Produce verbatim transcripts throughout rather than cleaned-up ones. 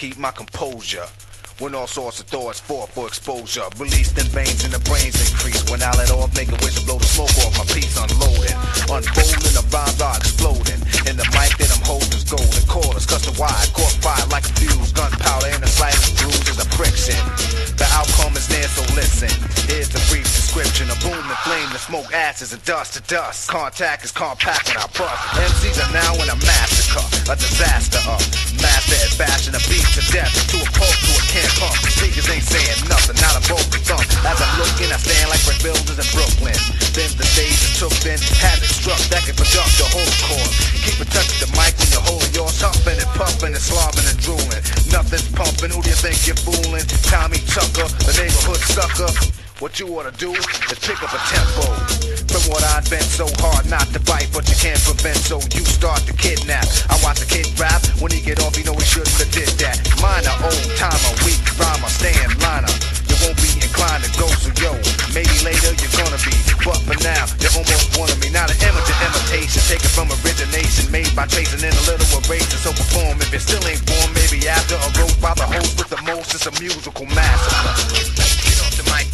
keep my composure. When all sorts of thoughts fought for exposure, released in veins and the brains increase. When I let off, make a wish to blow the smoke off my piece, unloading, unfolding, the rhymes are exploding. And the mic that I'm holding's golden, cordless, custom wide, caught fire like a fuse, gunpowder in the slightest bruise is a friction. The outcome is there, so listen. Here's a brief description: a boom and flame, the smoke ashes and dust to dust. Contact is compact when I bust. M Cs are now in a massacre, a disaster of master at bashing a beat to death, to a pulp, to a can. Pump. Speakers ain't saying nothing, not a vocal thump. As I look in, I stand like brick builders in Brooklyn. Then the stage it took, then had it struck that can conduct the whole chord. Keep in touch with the mic when you're holding yours, huffing and puffing and slobbing and drooling. Nothing's pumping, who do you think you're fooling? Tommy Tucker, the neighborhood sucker. What you ought to do is pick up a tempo from what I've been so hard not to bite, but you can't prevent, so you start to kidnap. I watch the kid rap, when he get off, you know he shouldn't have did that. Minor, old timer, weak rhymer, stand liner. You won't be inclined to go, so yo, maybe later you're gonna be, but for now, you almost wanna be. Not an amateur imitation, taken from origination, made by tracing in a little eraser. So perform if it still ain't formed, maybe after a rope by the host with the most, it's a musical massacre. Get off the mic.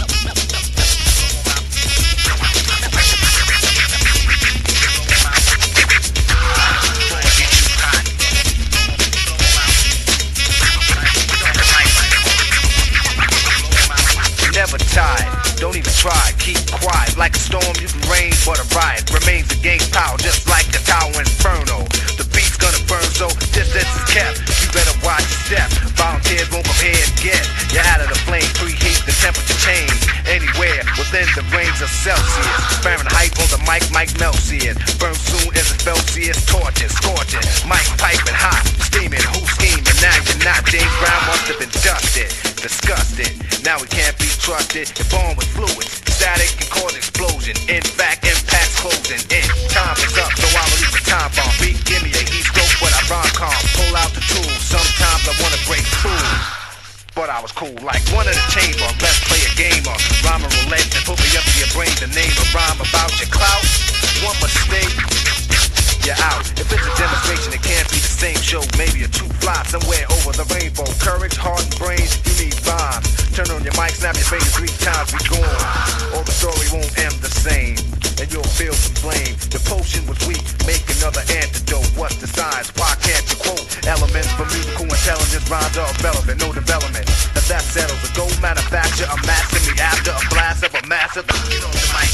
Never tired, don't even try, keep quiet. Like a storm you can rain, but a riot remains against power, just like the Tower Inferno. The beat's gonna burn, so distance is kept. You better watch your step, volunteers won't come here and get you out of the flame, preheat the temperature change. Anywhere within the range of Celsius, Fahrenheit on the mic, Mike Melsius. Burn soon as it's Celsius, torches, scorching. Mic piping hot, steaming, who's scheming? Now you're not. James Brown must have been dusted, disgusted. Now we can't be trusted, informed with fluids. Static can cause explosion. In fact, impact's closing in. Time is up, so I release a time bomb. Beat, give me a heat stroke, but I rhyme calm. Pull out the tools, sometimes I wanna break through. But I was cool, like one in the chamber. Let's play a game of rhyme and roulette and put me up to your brain. The name of rhyme about your clout. One mistake, you're out. If it's a demonstration, it can't be the same show. Maybe a two fly somewhere over the rainbow. Courage, heart, and brains, you need rhymes. Turn on your mic, snap your fingers three times, be gone. Or the story won't end the same, and you'll feel some blame. The potion was weak, make another antidote. What's the science? Why can't you quote? Elements for musical intelligence, rhymes are irrelevant, no development. If that settles, a gold manufacture, a master me after a blast of a massive. Get on the mic.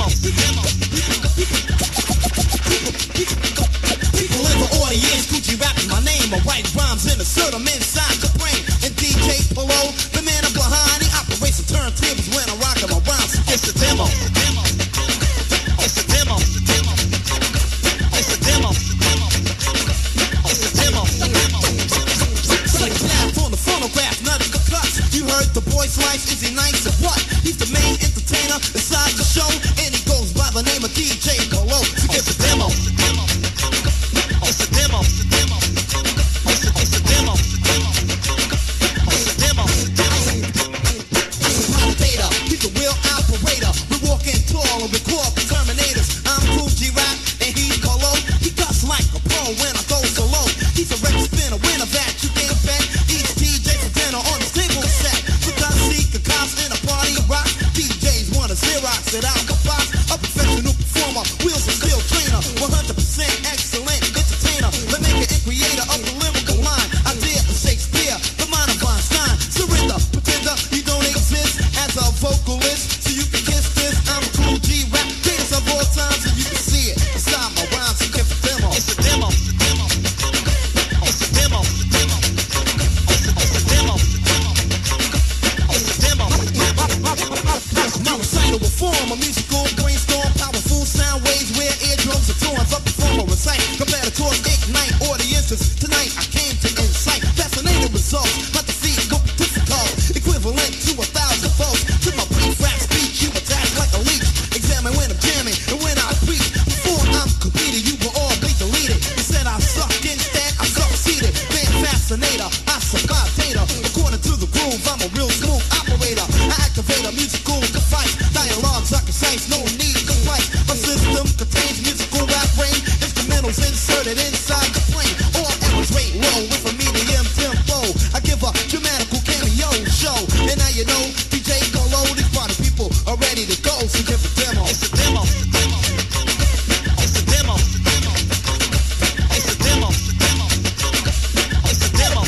People in the audience, Gucci rapping my name. I write rhymes and assert them inside the brain. And D J Polo, the man I'm behind, he operates the turntables when I rock my rhymes. It's a demo. It's a demo. It's a demo. It's a demo. Select laugh on the phonograph, none of the cuts. You heard the boy's life, is he nice or what? He's the main entertainer inside the show, and he goes by the name of D J Polo. So get the demo. It's a demo. It's a demo. It's a, it's a demo. It's a demo. He's a data. He's a real operator. We're walking tall and we call the Terminators. I'm Cool G Rap and he's Polo. He cuts like a pro when I go solo. He's a record spinner, winner that you can't bet. Each D J for dinner on the table set. Because he can cost in a party rock. D Js wanna Xerox it out the box. A professional performer, wheels and steel trainer, one hundred percent excellent entertainer, the maker and creator of the lyrical line. Idea of Shakespeare, the mind of Einstein. Surrender, pretender, you don't exist as a vocalist, so you can kiss this. I'm a Cool G Rap, greatest of all times, and you can see it inside my rhymes. So get the demo. It's a demo. It's a demo. It's a, it's a demo. It's a demo. My recital will form a musical brainstorm, powerful sound waves where eardrums are torn. Up perform or recite, competitors ignite audiences. Tonight I came to incite fascinating results, not the feet go difficult, equivalent to a thousand volts. To my brief rap speech, you attack like a leech. Examine when I'm jamming and when I preach. Before I'm completed, you will all be deleted. You said I sucked, instead I succeeded. Man fascinator, I supply data. According to the groove, I'm a real smooth operator. I activate a musical device. Dialogues are concise, no need to fight. My system contains musical rap range. Instrumentals inserted inside the plane. All errors rate low with a medium tempo. I give a dramatical cameo show. And now you know, D J Polo, these party people are ready to go. So give a demo. It's a demo. It's a demo. It's a demo. It's a demo.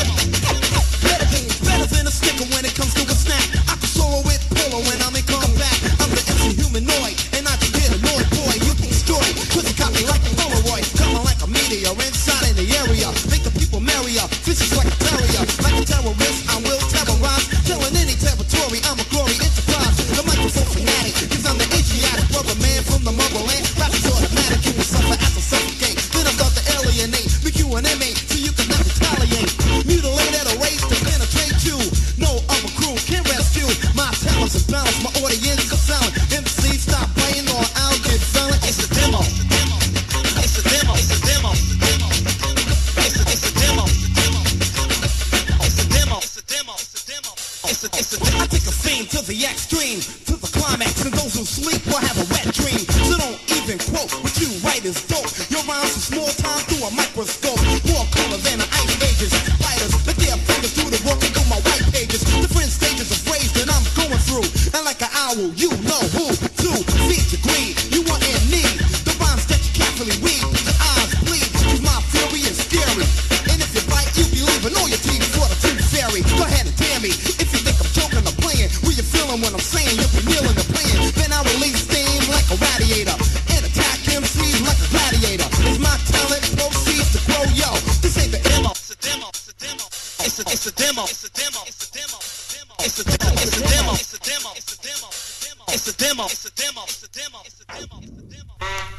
Better than a sticker when it comes to a snack. I can solo with Polo when I'm in combat. I'm the M C humanoid, and I just get annoyed, boy. You can destroy, cause you got me like a Polaroid. Coming like a meteor inside in the area. Make the people merrier, vicious like a terrier. Like a terrorist, I will terrorize. Telling any territory, I'm a glory enterprise. The microphone fanatic, cause I'm the Asiatic brother man from the motherland. Rap is automatic, you will suffer as a suffocate. Then I'm about to alienate, make you an inmate, so you cannot retaliate. Mutilate at a race to penetrate you. No other crew can rescue my talents and balance. My audience is silent. M C stop playing or I'll get violent. It's a demo. It's a demo. It's a demo. It's a, it's a demo. It's a demo. It's a demo. It's a demo. It's a, it's a, I take a theme to the extreme, to the climax, and those who sleep will have a wet dream. So don't even quote what you write is dope. Your rhymes are small time through a microscope. More color than the ice ages. Fighters let their fingers through the book and through my white pages. Different stages of rage that I'm going through. And like an owl, you know who to feed your greed. You want and need the rhymes that you carefully read. Your eyes bleed, cause my fury is scary. And if you bite, you be leaving all your teeth for the tooth fairy. Go ahead and dare me if you think I'm joking or playing. Where you feeling when I'm saying you'll be kneeling and playing. Then I release steam like a radiator and attack M Cs like a gladiator. As my talent proceeds to grow, yo, this ain't the demo. It's a demo. It's a demo. It's a, it's a demo. It's a demo. It's a demo. It's a, it's a demo. It's a demo. It's a demo. It's a demo. It's a demo. It's a demo. It's a demo. It's a demo.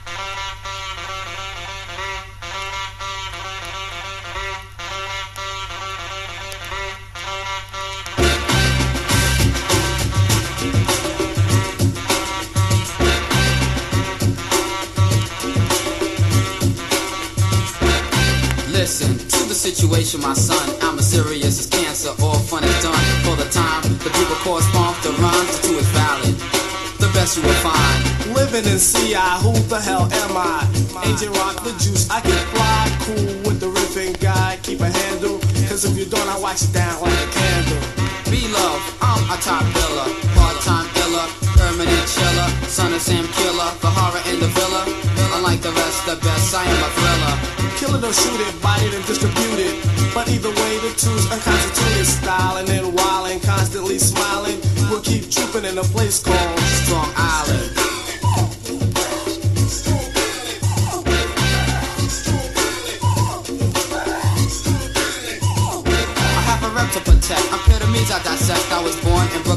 Listen to the situation, my son. I'm as serious as cancer. All fun is done for the time. The people correspond the rhymes to is valid. The best you will find. Living in C I, who the hell am I? Agent Rock the Juice, I get fly, cool with the riffing guy. Keep a handle, cause if you don't, I wax it down like a candle. Be love, I'm a top biller, part-time iller, permanent chiller, son of Sam Killer, the horror in the villa. Unlike the rest, the best, I am a thriller. Kill it or shoot it, bite it and distribute it. But either way, the two's unconstituted style. And then wildin', constantly smiling, we'll keep trooping in a place called Strong Island.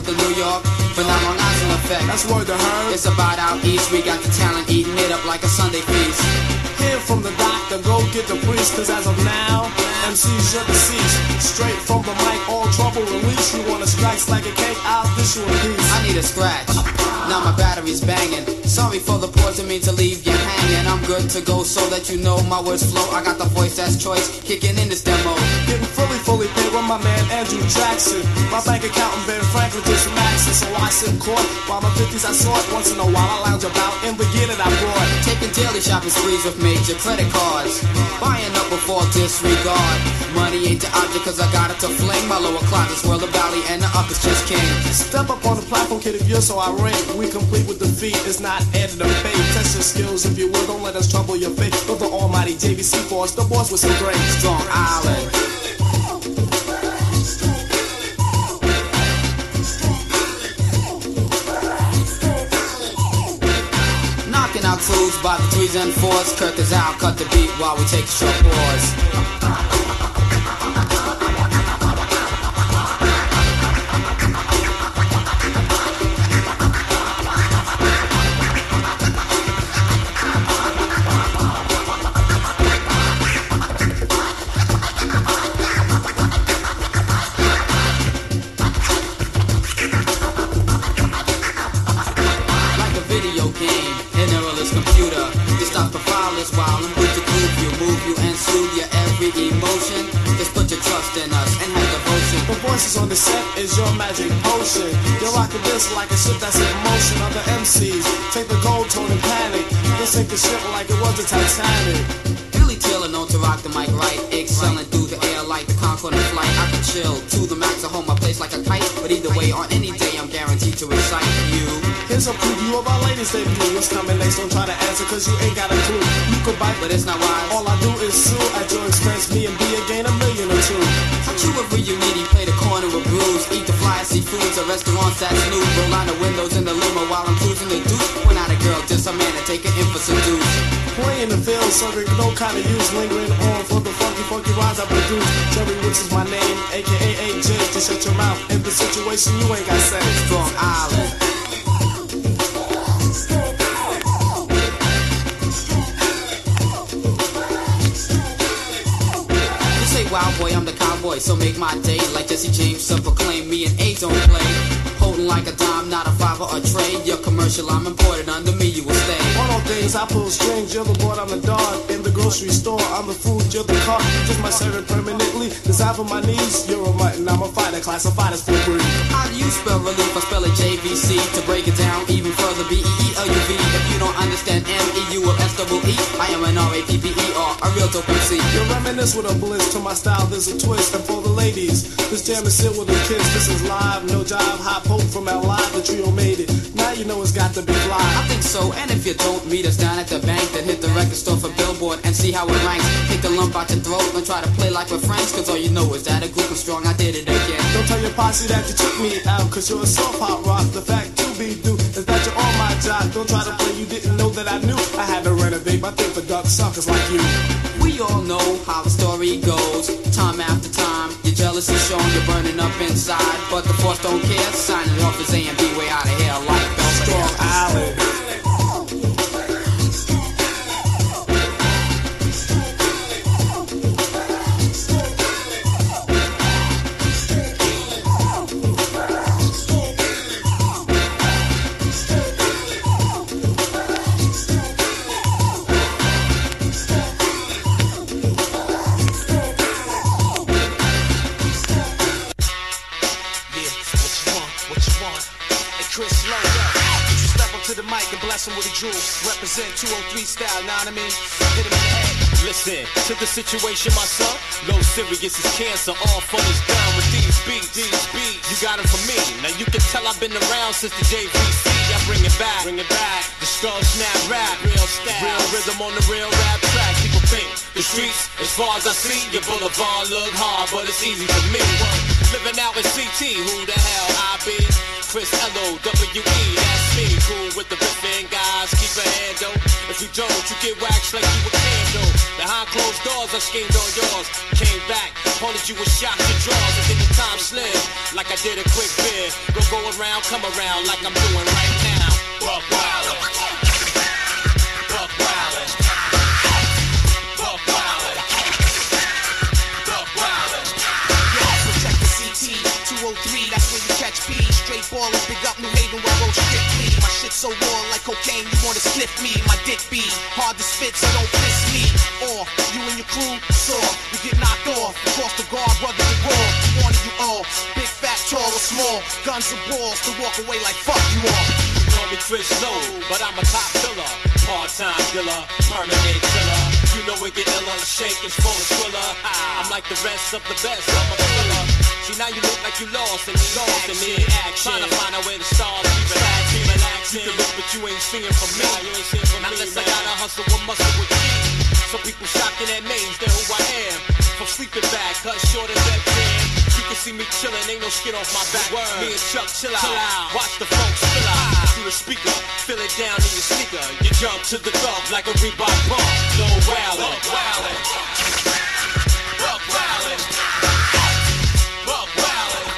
to New York, but not Long Island effect. That's word to her. It's about out east, we got the talent eating it up like a Sunday feast. Hear from the doctor, go get the priest, cause as of now, M Cs you're deceased. Straight from the mic, all trouble release. You wanna scratch like a cake, I'll dish you a piece. I need a scratch, now my battery's banging. Sorry for the pause, I mean to leave you hanging. I'm good to go so that you know my words flow. I got the voice that's choice, kicking in this demo. Getting fully, fully paid with my man Andrew Jackson. My bank account in Ben Franklin just maxing, so I sit court. While my fifties I saw it once in a while, I lounge about in the gear that I brought. Taking daily shopping sprees with major credit cards. Buying up before disregard. Money ain't the object cause I got it to fling. My lower closets swirl the valley and the up is just king. Step up on the platform, kid, if you're so irate. We complete with defeat, it's not added or fate. Test your skills if you will, don't let us trouble your fate. But the almighty J V C force, the boss was so great. Strong Island. Knocking out crews by the threes and fours. Kirk is out, cut the beat while we take a short pause. While I'm good to groove you, move you and soothe your every emotion. Just put your trust in us and have devotion. The voices on the set is your magic potion. You're rocking this like a ship that's in motion. Other M Cs take the gold tone and panic. They sink the ship like it was the Titanic. Billy Taylor known to rock the mic right, excelling through the air like the Concorde in flight. I can chill to the max, I hold my place like a kite. But either way, on any day, I'm guaranteed to excite you. Here's a preview of our latest debut. What's coming next? Don't try to answer cause you ain't got a clue. You could bite, but it's not wise. All I do is sue at your expense. Me and B again a million or two. How you ever you needy, play the corner with brews. Eat the fly seafoods at restaurants that's new. Roll out the windows in the limo while I'm cruising the deuce. When not a girl, just a man to take it in for some dudes. Play in the field, serving no kind of use. Lingering on for the funky, funky rhymes I produce. Jerry, which is my name, A K A A J. Just shut your mouth. In the situation you ain't got say. Strong Island. Wild boy, I'm the cowboy, so make my day. Like Jesse James, so proclaim me and A don't play. Holding like a dime, not a fiver or trade. Your commercial, I'm imported, under me you will stay. One of things, I pull strings, you're the board, I'm the dog. In the grocery store, I'm the food, you're the car. Just my servant permanently, design for my needs. You're a mutton, I'm a fighter, classified as full breed. How do you spell relief? I spell it J V C. To break it down even further, B E E L U V. If you don't understand M E U or S W E, I am an R A P P E R, a real dope M C. You reminisce with a bliss, to my style there's a twist. And for the ladies, this jam is sealed with a kiss. This is live, no jive, hot poke from L Live, the trio made it. Now you know it's got to be fly. I think so, and if you don't meet us down at the bank, then hit the record store for Billboard and see how it ranks. Take the lump out your throat and try to play like we're friends, cause all you know is that a group of strong, I did it again. Don't tell your posse that you took me out, cause you're a soft hot rock. The fact to be due is that you're on my job. Don't try to play, you didn't know that I knew I had to renovate my thing for duck suckers like you. We all know how the story goes. Time after time, your jealousy shown, you're burning up inside. But the force don't care, signing off as A and B, way out of here like Belvedere. Strong Island. With a jewel, represent two oh three style, know what I mean? Hit him in the head. Listen to the situation, my son. Low serious is cancer, all fun is done with these beats. These beats, you got them from me. Now you can tell I've been around since the J V C. I bring it back, bring it back. The skull snap rap, real style, real rhythm on the real rap track. People think the streets, as far as I see, your boulevard look hard, but it's easy for me. Living out in C T, who the hell I be? Chris L O W E, that's me. Cool with the riffing guys, keep a handle. If you don't, you get waxed like you a candle. Behind closed doors, I schemed on yours. Came back, Pointed you with shots and draws and then the time slid. Like I did a quick bid. Go go around, come around like I'm doing right now. Buck Wildin'. Buck Wildin'. Buck Wildin'. Buck Wildin'. Yo, protect the C T two oh three, that's where you catch P. Straight ballin', big up New Haven, where I roll strictly. My shit so raw like cocaine, you wanna sniff me. My dick be hard to spit, so don't piss me. Or you and your crew, saw, you get knocked off. Across the guard, brother, the raw. Warning you all, big, fat, tall or small. Guns and balls to walk away like fuck you all. Call me Chris Low, but I'm a top killer. Part-time dealer, permanent killer. You know it get iller, shake is full of thriller. I'm like the rest of the best, I'm a killer. See now you look like you lost and you lost in me action. Trying to find out where to start, keep relaxing, relaxing. You can look but you ain't seeing from me. You ain't seeing from me, unless I gotta hustle with muscle with me. Some people shocked in that names, they're who I am. From sleeping bag, cut short as that can. You can see me chillin', ain't no skin off my back. Word. Me and Chuck chill out. chill out. Watch the funk spill out through the speaker. Feel it down in your sneaker. You jump to the thump like a Reebok bump. Low wildin', wildin', buck wildin', buck wildin',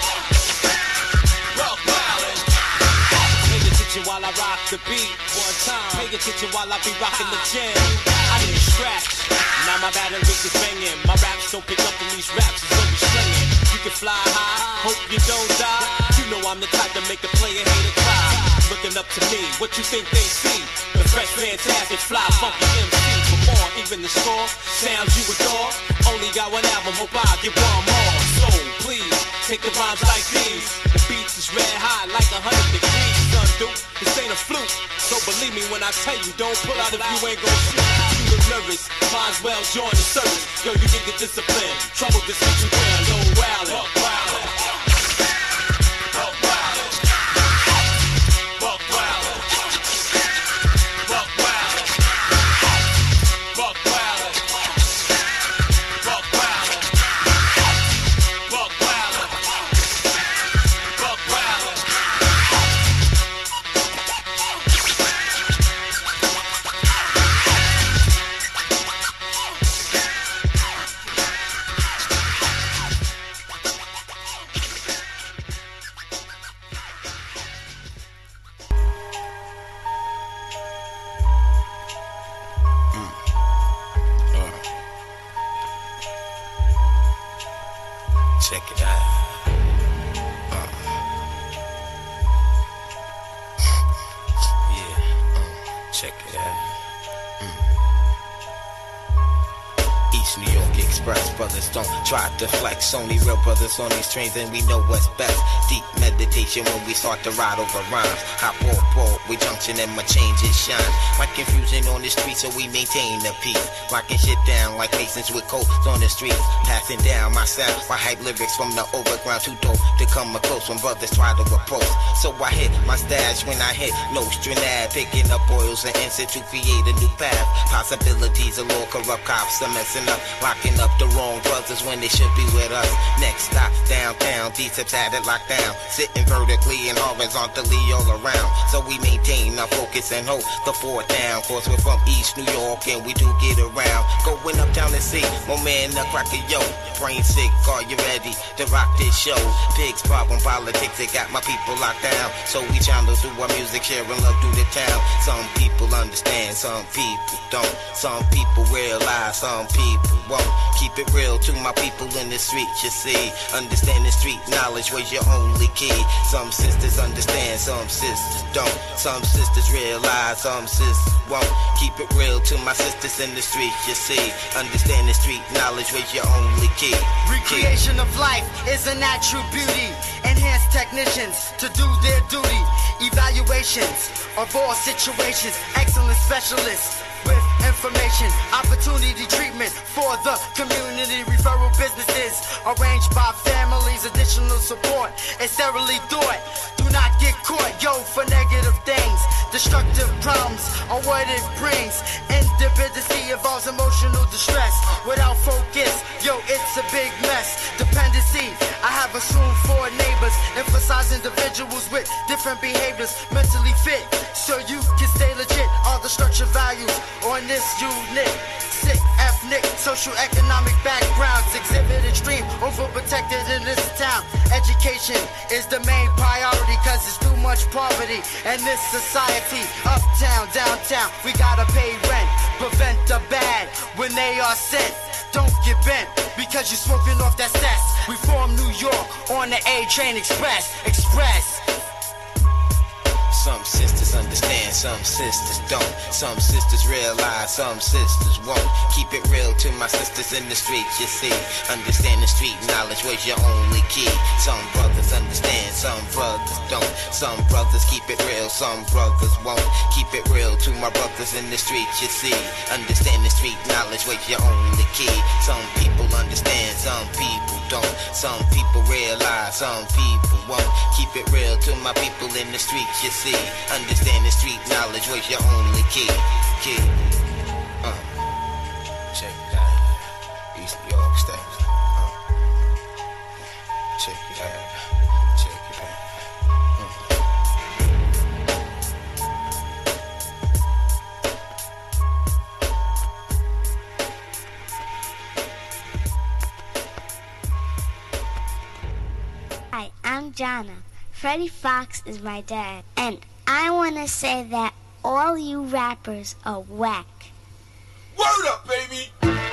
buck wildin'. Pay attention while I rock the beat. One time. Pay attention while I be rocking the jam. I need a scratch. Now my battery is banging. My raps don't pick up in these raps, it's only slinging. You can fly high, hope you don't die. You know I'm the type to make a player hate a cry. Looking up to me, what you think they see? The fresh, fantastic, fly, funky M C. For more, even the score, sounds you adore. Only got one album, hope I get one more. So please, take the rhymes like these. The beats is red hot like a hundred degrees. Son, dude, this ain't a fluke. So believe me when I tell you, don't pull out if you ain't gon' shoot. You look nervous, might as well join the service. Yo, you can get disciplined. Trouble this what you wear, low wildin'. Buck wildin'. Buck wildin'. Buck wildin'. Buck wildin'. Buck wildin'. Buck wildin'. Buck wildin'. Buck wildin'. Check it out. Uh. Yeah, uh. Check it out. Mm. East New York Express, brothers don't try to flex. Only real brothers on these trains and we know what's best. Deep meditation when we start to ride over rhymes. Hop off board, we junction and my changes shine. My confusion on the street so we maintain the peace. Rocking shit down like Masons with coats on the streets. Passing down my sound, my hype lyrics from the overground too dope to come close when brothers try to approach. So I hit my stash when I hit Nostranad, picking up oils and incense to create a new path. Possibilities of law, corrupt cops are messing up, locking up the wrong brothers when they should be with us. Next stop downtown, D-Tips had it locked down, sitting vertically and horizontally all around. So we maintain our focus and hope the fourth down. Cause we're from East New York and we do get around. Going uptown to see my man Nutcracker, yo. Brain sick, are you ready to rock this show? Pigs, problem, politics, it got my people locked down. So we channel through our music, sharing love through the town. Some people understand, some people don't. Some people realize, some people won't. Keep it real to my people in the street, you see. Understand the street knowledge was your only key. Some sisters understand, some sisters don't. Some sisters realize, some sisters won't. Keep it real to my sisters in the street, you see. Understand the street knowledge was your only key. Recreation of life is a natural beauty. Enhanced technicians to do their duty. Evaluations of all situations. Excellent specialists with information, opportunity treatment for the community. Referral businesses arranged by families, additional support is thoroughly thought. Do not get caught, yo, for negative things. Destructive problems are what it brings. Independency involves emotional distress. Without focus, yo, it's a big mess. Dependency, I have assumed for neighbors. Emphasize individuals with different behaviors. Mentally fit, so you can stay legit. All the structure values on this unit. Sick ethnic, social, economic backgrounds exhibit extreme, overprotected in this town. Education is the main priority, cause it's too much poverty in this society. Uptown, downtown, we gotta pay rent, prevent the bad when they are sent. Don't get bent because you're smoking off that cess. We from New York on the A Train Express. Express. Some sisters understand, some sisters don't. Some sisters realize, some sisters won't. Keep it real to my sisters in the streets, you see. Understand the street knowledge was your only key. Some brothers understand, some brothers don't. Some brothers keep it real, some brothers won't. Keep it real to my brothers in the streets, you see. Understand the street knowledge was your only key. Some people understand, some people don't. Some people realize, some people won't. Keep it real to my people in the streets, you see. Understand the street knowledge was your only key. Key. Uh. Check it out. East New York State. Uh. Check it out. Check it out. Uh. Hi, I'm Jonna. Freddie Fox is my dad, and I want to say that all you rappers are whack. Word up, baby!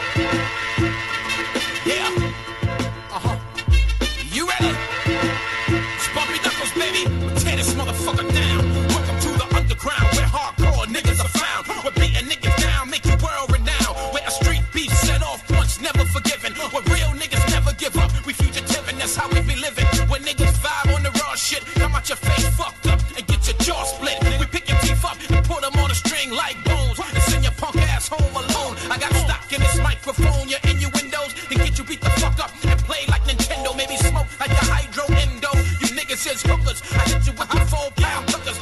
Yeah. Uh-huh. You ready? It's Bumpy Knuckles, baby. We'll tear this motherfucker down. Welcome to the underground, where hardcore niggas are found. We're beating niggas down, make you world renowned. Where a street beef set off once, never forgiven. Where real niggas never give up. We fugitive, and that's how we be living. When niggas vibe on the raw shit, come out your face fucked up and get your jaw split. We pick your teeth up and put them on a string like bones and send your punk ass home alone. I got stock in this microphone, your innuendos, and get you beat the fuck up and play like Nintendo. Maybe smoke like the hydro endo. You niggas is hookers. I hit you with the four pound hookers.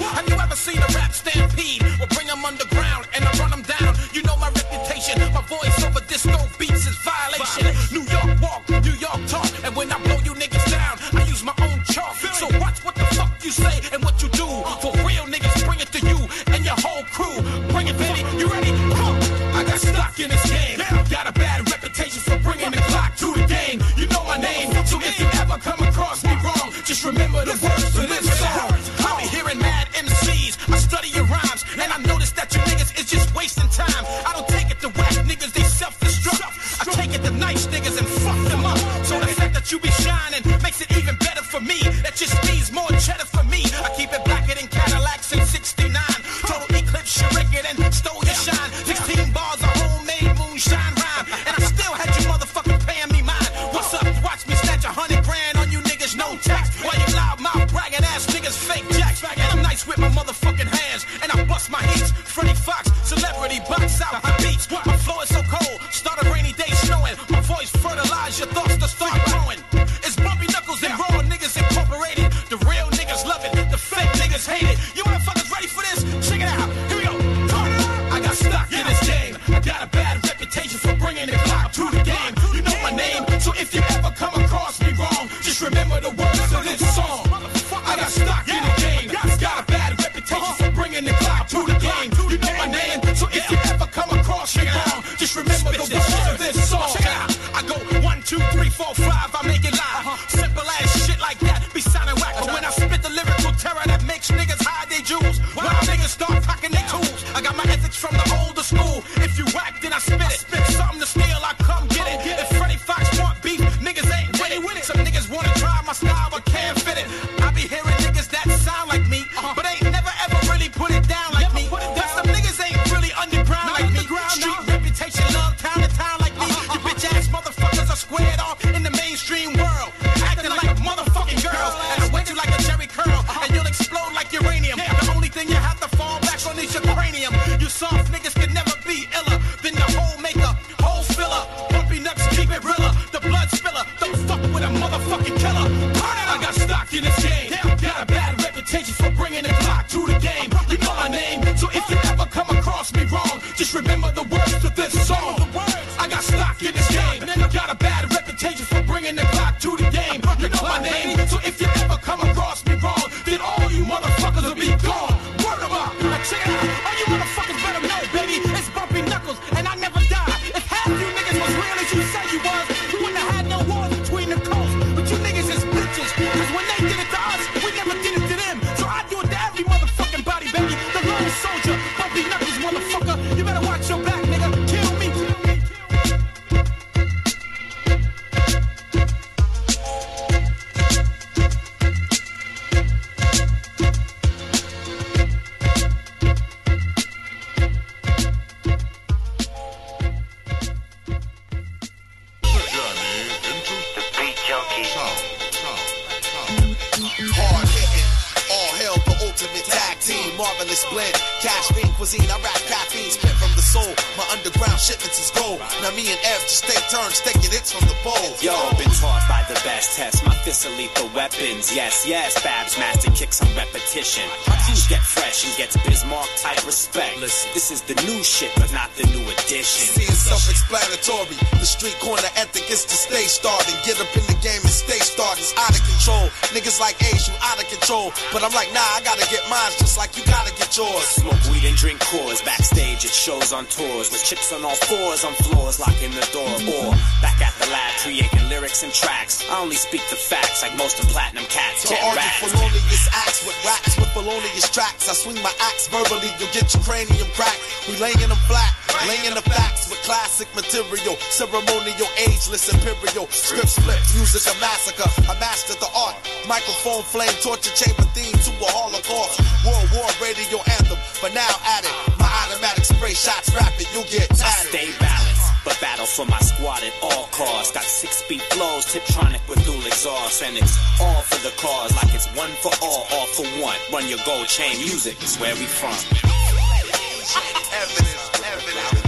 marvelous blend. Cash fiend cuisine, I rap caffeine, spit from the soul. My underground shipments is gold. Now me and Ev just take turns taking hits from the bowl. Yo, been taught by the best, test my fists are lethal weapons. Yes, yes, Babs master kicks on repetition. My crews get fresh and gets Bismarck type respect. Listen, this is the new shit, but not the new edition. See, it's self-explanatory. The street corner ethic is to stay started. Get up in the game and stay started. It's out of control. Niggas like Ace, you out of control. But I'm like, nah, I gotta get mine just like you gotta get yours. Smoke weed and drink cores. Backstage at shows on tours. With chicks on all fours on floors, locking the door. Or back at the lab, creating lyrics and tracks. I only speak the facts like most of platinum cats. So Get all you rats. felonious acts with raps with felonious tracks. I swing my axe verbally, you'll get your cranium cracked. We laying them flat, laying the facts with classic material. Ceremonial, ageless, imperial. Scripts flip, music a massacre. I mastered the art. Microphone flame, torture chamber theme to a holocaust. World War radio anthem, but now at it. My automatic spray shots rapid, you'll get tatted. Stay balanced, but battle for my squad at all costs. Got six-speed flows, Tiptronic with dual exhaust. And it's all for the cause, like it's one for all, all for one. Run your gold chain, music is where we from. Evidence, evidence.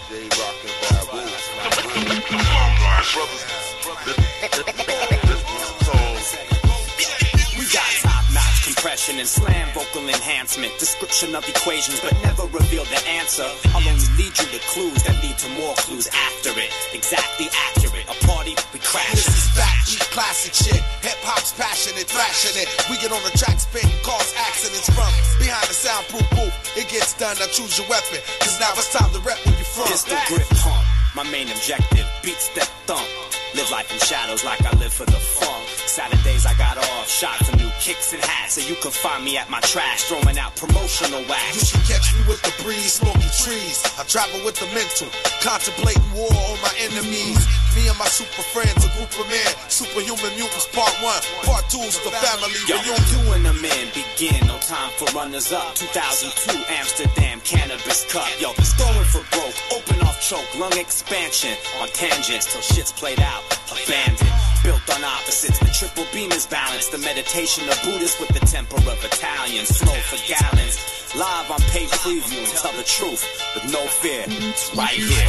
We got top-notch compression and slam vocal enhancement. Description of equations, but never reveal the answer. I'll only lead you to clues that lead to more clues after it. Exactly accurate. A party, we crash. This is fact, eat classic shit. Hip hop's passionate, thrashing it. We get on the track, spitting, cause accidents from behind the soundproof booth. It gets done, now choose your weapon. Cause now it's time to rep where you from. Pistol grip pump, my main objective. Beat step thump. Live life in shadows like I live for the funk. Saturdays I got off, shot for new kicks and hats. So you can find me at my trash, throwing out promotional wax. You should catch me with the breeze, smoking trees. I travel with the mental, contemplating war on my enemies. Me and my super friends, a group of men. Superhuman mutants, part one. Part two's the family Yo, reunion. you and the men begin, no time for runners up. two thousand two Amsterdam Cannabis Cup. Yo, going for broke, open off choke, lung expansion. On tangents till shit's played out, abandoned. Built on opposites, the triple beam is balanced. The meditation of Buddhists with the temper of Italians. Flow for gallons, live on pay preview and tell the truth with no fear. It's right here.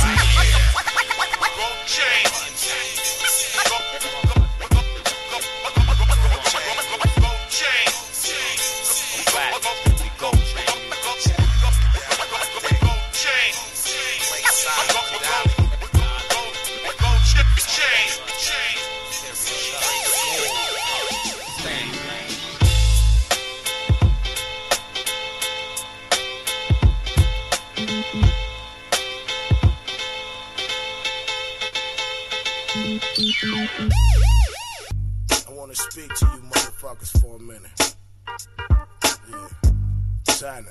I want to speak to you motherfuckers for a minute. Yeah. China.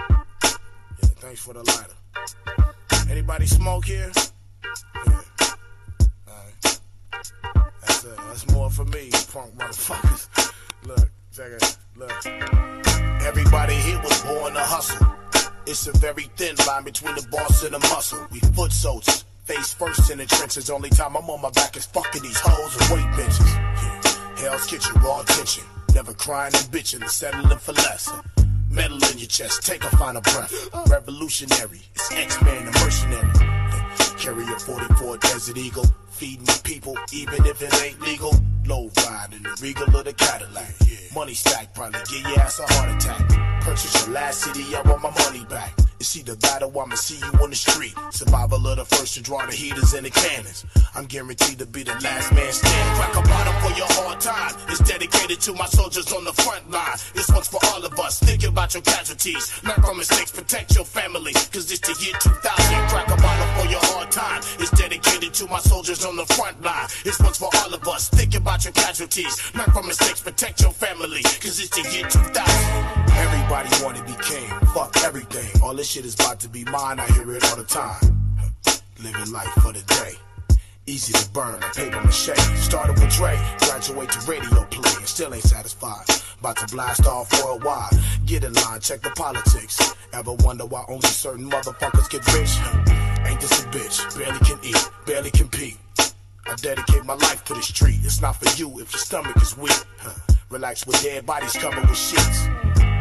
Yeah, thanks for the lighter. Anybody smoke here? Yeah. Alright. That's, uh, that's more for me, you punk motherfuckers. Look, check it. Look. Everybody here was born to hustle. It's a very thin line between the boss and the muscle. We foot soldiers. Face first in the trenches. Only time I'm on my back is fucking these hoes and weight benches. Yeah. Hell's Kitchen, raw tension. Never crying and bitching and settling for less. Metal in your chest, take a final breath. Revolutionary, it's X-Men, the mercenary. Yeah. Carry a forty-four Desert Eagle. Feeding the people, even if it ain't legal. Low ride in the Regal of the Cadillac. Yeah. Money stack, probably give your ass a heart attack. Purchase your last C D, I want my money back. It's either that or I'ma see you on the street. Survival of the first to draw the heaters and the cannons. I'm guaranteed to be the last man standing. Crack a bottle for your hard time. It's dedicated to my soldiers on the front line. This one's for all of us. Think about your casualties. Learn from mistakes, protect your family. Cause it's the year two thousand. Crack a bottle for your hard time. It's dedicated to my soldiers on the front line. This one's for all of us. Think about your casualties. Learn from mistakes, protect your family. Cause it's the year two thousand. Everybody wanna be king. Fuck everything. All this shit is about to be mine. I hear it all the time. Living life for the day. Easy to burn, my paper mache. Started with Dre, graduate to radio play, and still ain't satisfied. About to blast off worldwide. Get in line, check the politics. Ever wonder why only certain motherfuckers get rich? Ain't this a bitch? Barely can eat, barely compete. I dedicate my life to the street. It's not for you if your stomach is weak. Relax with dead bodies covered with sheets.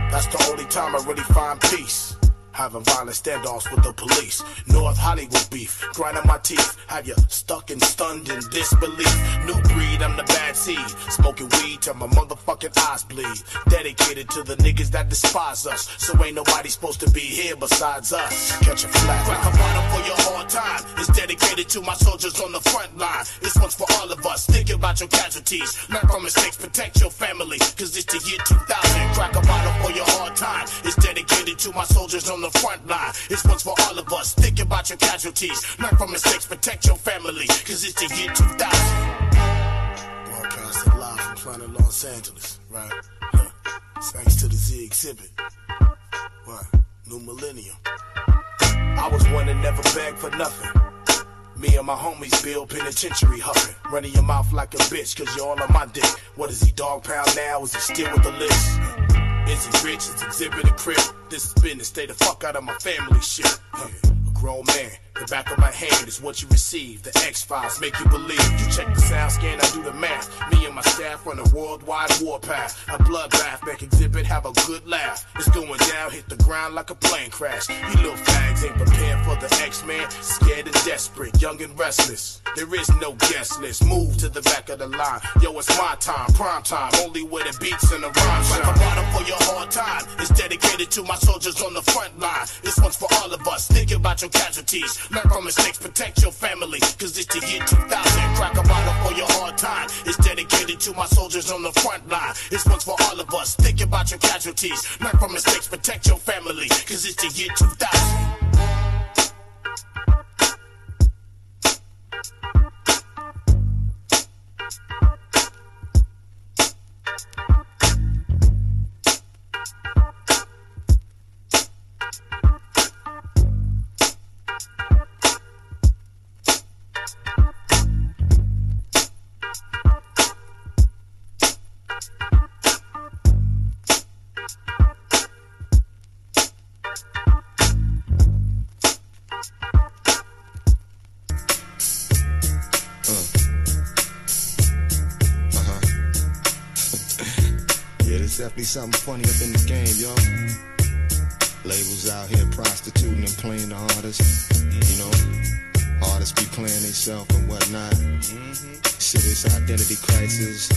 That's the only time I really find peace. Having violent standoffs with the police. North Hollywood beef, grinding my teeth. Have you stuck and stunned in disbelief? New breed, I'm the bad seed. Smoking weed till my motherfucking eyes bleed. Dedicated to the niggas that despise us. So ain't nobody supposed to be here besides us. Catch a flat. Crack a bottle for your hard time. It's dedicated to my soldiers on the front line. This one's for all of us. Think about your casualties. Learn from mistakes, protect your family. Cause it's the year two thousand. Crack a bottle for your hard time. It's dedicated to my soldiers on the front line. This one's for all of us. Think about your casualties. Learn from mistakes, protect your family. Cause it's the year two thousand. Broadcasting live from planet Los Angeles, right? Huh. Thanks to the Z exhibit. What? New millennium. I was one that never begged for nothing. Me and my homies build penitentiary huffing. Running your mouth like a bitch cause you're all on my dick. What is he, dog pound now? Is he still with the list? Is he rich? Is exhibit a crib? This is business, stay the fuck out of my family shit. Yeah. A grown man, the back of my hand is what you receive. The X-Files make you believe. You check the sound scan, I do the math. Me and my staff run a worldwide warpath. A bloodbath, make exhibit have a good laugh. It's going down, hit the ground like a plane crash. You little fags ain't prepared for the X-Men. Scared and desperate, young and restless. There is no guest list. Move to the back of the line. Yo, it's my time, prime time. Only where the beats and the rhymes shine. Like a bottle for your hard time. It's dedicated to my soldiers on the front line. This one's for all of us. Think about your casualties. Learn from mistakes, protect your family. Cause it's the year two thousand. Crack a bottle for your hard time. It's dedicated to my soldiers on the front line. This one's for all of us. Think about your casualties. Learn from mistakes, protect your family. Cause it's the year two thousand. Definitely something funny up in the game, yo. Labels out here prostituting and playing the artists. You know, artists be playing themselves and whatnot. Mm-hmm. Serious identity crisis.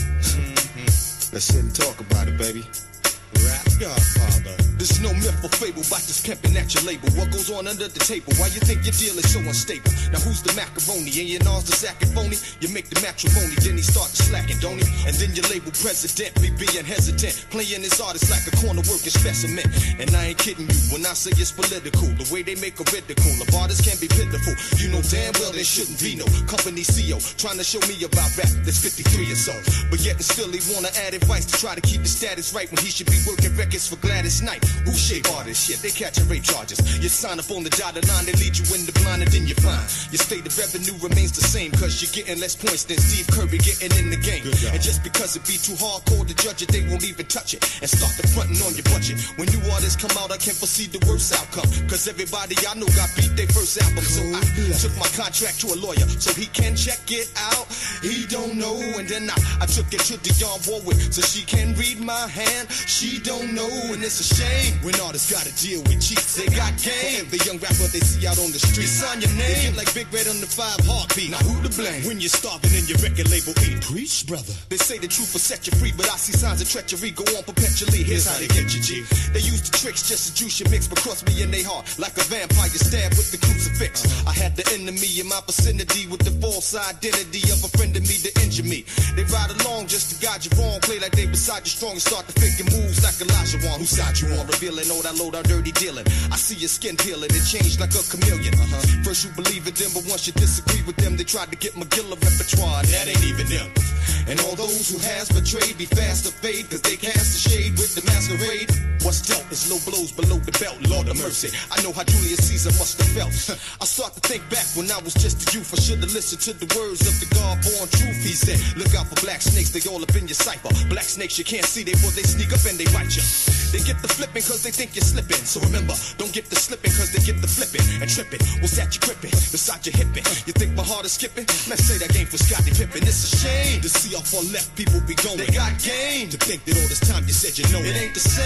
Mm-hmm. Let's sit and talk about it, baby. Rap Godfather. There's no myth or fable about this pimping at your label. What goes on under the table? Why you think your deal is so unstable? Now who's the macaroni? And your nars the sack and phony? You make the matrimony, then he start slacking, don't he? And then your label president be being hesitant, playing his artist like a corner working specimen. And I ain't kidding you when I say it's political. The way they make a ridicule of artists can be pitiful. You know damn well there shouldn't be no company C E O trying to show me about rap that's fifty-three or so. But yet and still he wanna add advice to try to keep the status right when he should be working records for Gladys Knight. Who shape artists? Shit, they catching rape charges. You sign up on the dotted line, they lead you in the blind and then you find your state of revenue remains the same, cause you're getting less points than Steve Curry getting in the game. And just because it be too hardcore to judge it, they won't even touch it and start the fronting on your budget. When new artists come out, I can foresee the worst outcome, cause everybody I know got beat their first album. So I took my contract to a lawyer so he can check it out. He don't know. And then I, I took it to Dionne Warwick so she can read my hand. She don't know. And it's a shame when artists gotta deal with cheats. They got game. Every young rapper they see out on the street, sign your name. They get like Big Red on the five heartbeat. Now who to blame when you're starving and your record label eat? Preach, brother. They say the truth will set you free, but I see signs of treachery go on perpetually. Here's how they get you, G. They use the tricks just to juice your mix, but cross me in they heart like a vampire stabbed with the crucifix. Uh-huh. I had the enemy in my vicinity with the false identity of a friend of me to injure me. They ride along just to guide you wrong, play like they beside you strong and start to figure moves like Elijah Wan. Whose side you on? Revealing all that low down dirty dealing. I see your skin peeling, it changed like a chameleon. Uh-huh. First you believe in them, but once you disagree with them, they tried to get McGilla repertoire, and that ain't even them. And all those who has betrayed be fast to fade, cause they cast the shade with the masquerade. What's dealt is low blows below the belt, Lord of mercy. I know how Julius Caesar must have felt. I start to think back when I was just a youth. I should have listened to the words of the God-born truth. He said, look out for black snakes, they all up in your cipher. Black snakes you can't see, they before they sneak up and they bite you. They get the flipping cause they think you're slipping. So remember, don't get the slipping cause they get the flipping. And tripping, what's that you gripping? Beside your hipping, you think my heart is skipping? Let's say that game for Scottie Pippen. It's a shame to see how far left people be going. They got game to think that all this time you said you know it, it ain't the same.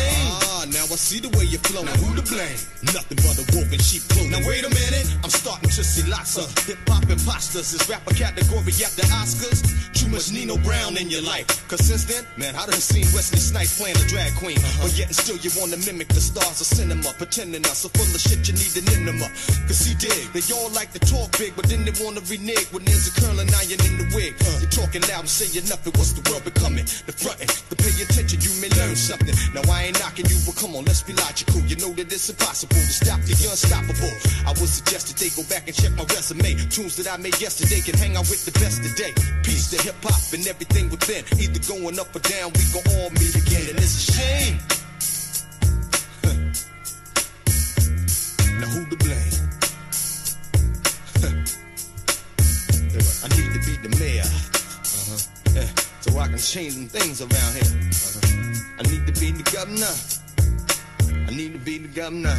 Ah, now I see the way you're flowing. Now who to blame? Nothing but a wolf in sheep clothing. Now wait a minute, I'm starting to see lots of hip-hop imposters. Is rap a category at the Oscars? Too much Nino Brown in your life. Cause since then, man, I done seen Wesley Snipes playing a drag queen. Uh-huh. But yet and still you wanna mimic the stars of cinema, pretending us so full of shit you need an enema. Cause see, dig, they all like to talk big, but then they wanna renege when there's a curling iron in the wig. Uh, you're talking loud and saying nothing, what's the world becoming? The frontin', to pay attention, you may learn something. Now I ain't knocking you, but come on, let's be logical. You know that it's impossible to stop the unstoppable. I would suggest that they go back and check my resume. Tunes that I made yesterday can hang out with the best today. Peace to hip-hop and everything within. Either going up or down, we gon' all meet again. And it's a shame. Now who to blame? I need to be the mayor. Uh-huh. Yeah. So I can change some things around here. Uh-huh. I need to be the governor. I need to be the governor.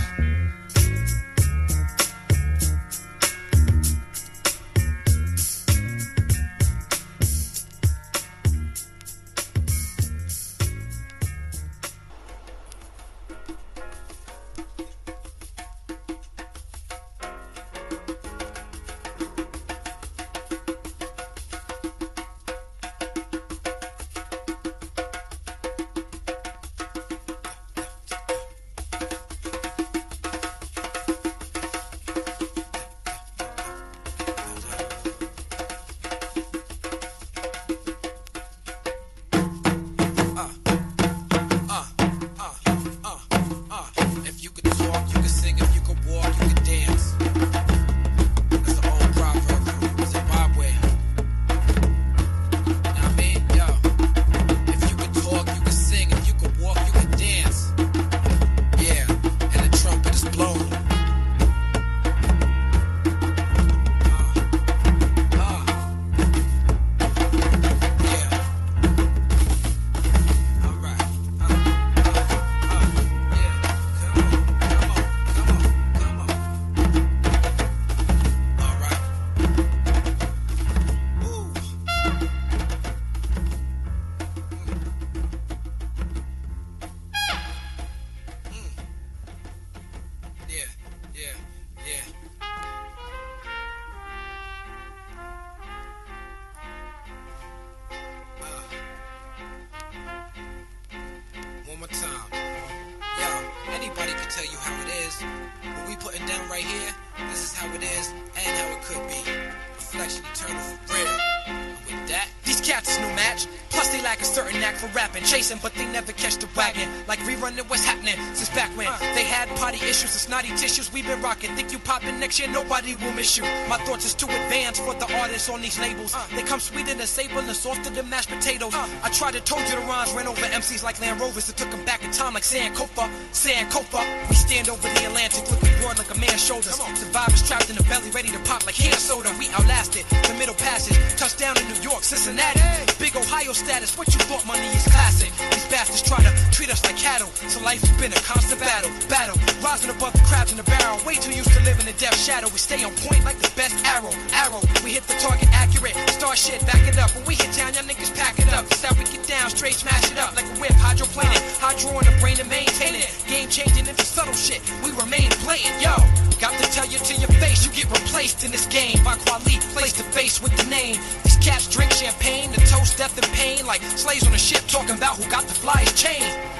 But they never catch the wagon. Like rerunning what's happening since back when they had potty issues and snotty tissues. We've been rocking. Think you popping next year, nobody will miss you. My thoughts is too advanced for the artists on these labels. They come sweeter than sable and softer than mashed potatoes. I tried to told you the rhymes ran over M Cs like Land Rovers that took them back in time like Sankofa. Sankofa. We stand over the Atlantic looking broad like a man's shoulders. Survivors trapped in the belly ready to pop like hand soda. We outlasted the middle passage. Touchdown in New York, Cincinnati. Big Ohio status. What you thought money is classic. These bastards try to treat us like cattle. So life has been a constant battle. Battle. Rising above the crabs in the barrel. Way too used to live in the death shadow. We stay on point like the best arrow. Arrow. We hit the target accurate. Star shit, back it up. When we hit town, y'all niggas pack it up. That's how we get down, straight smash it up like a whip. Hydroplaning. Hydro in the brain and maintain it. Game changing into subtle shit. We remain blatant. Yo. Got to tell you to your face, you get replaced in this game by quality, place to face with the name. These cats drink champagne to toast death and pain like slaves on a ship talking about who got the flyest chain.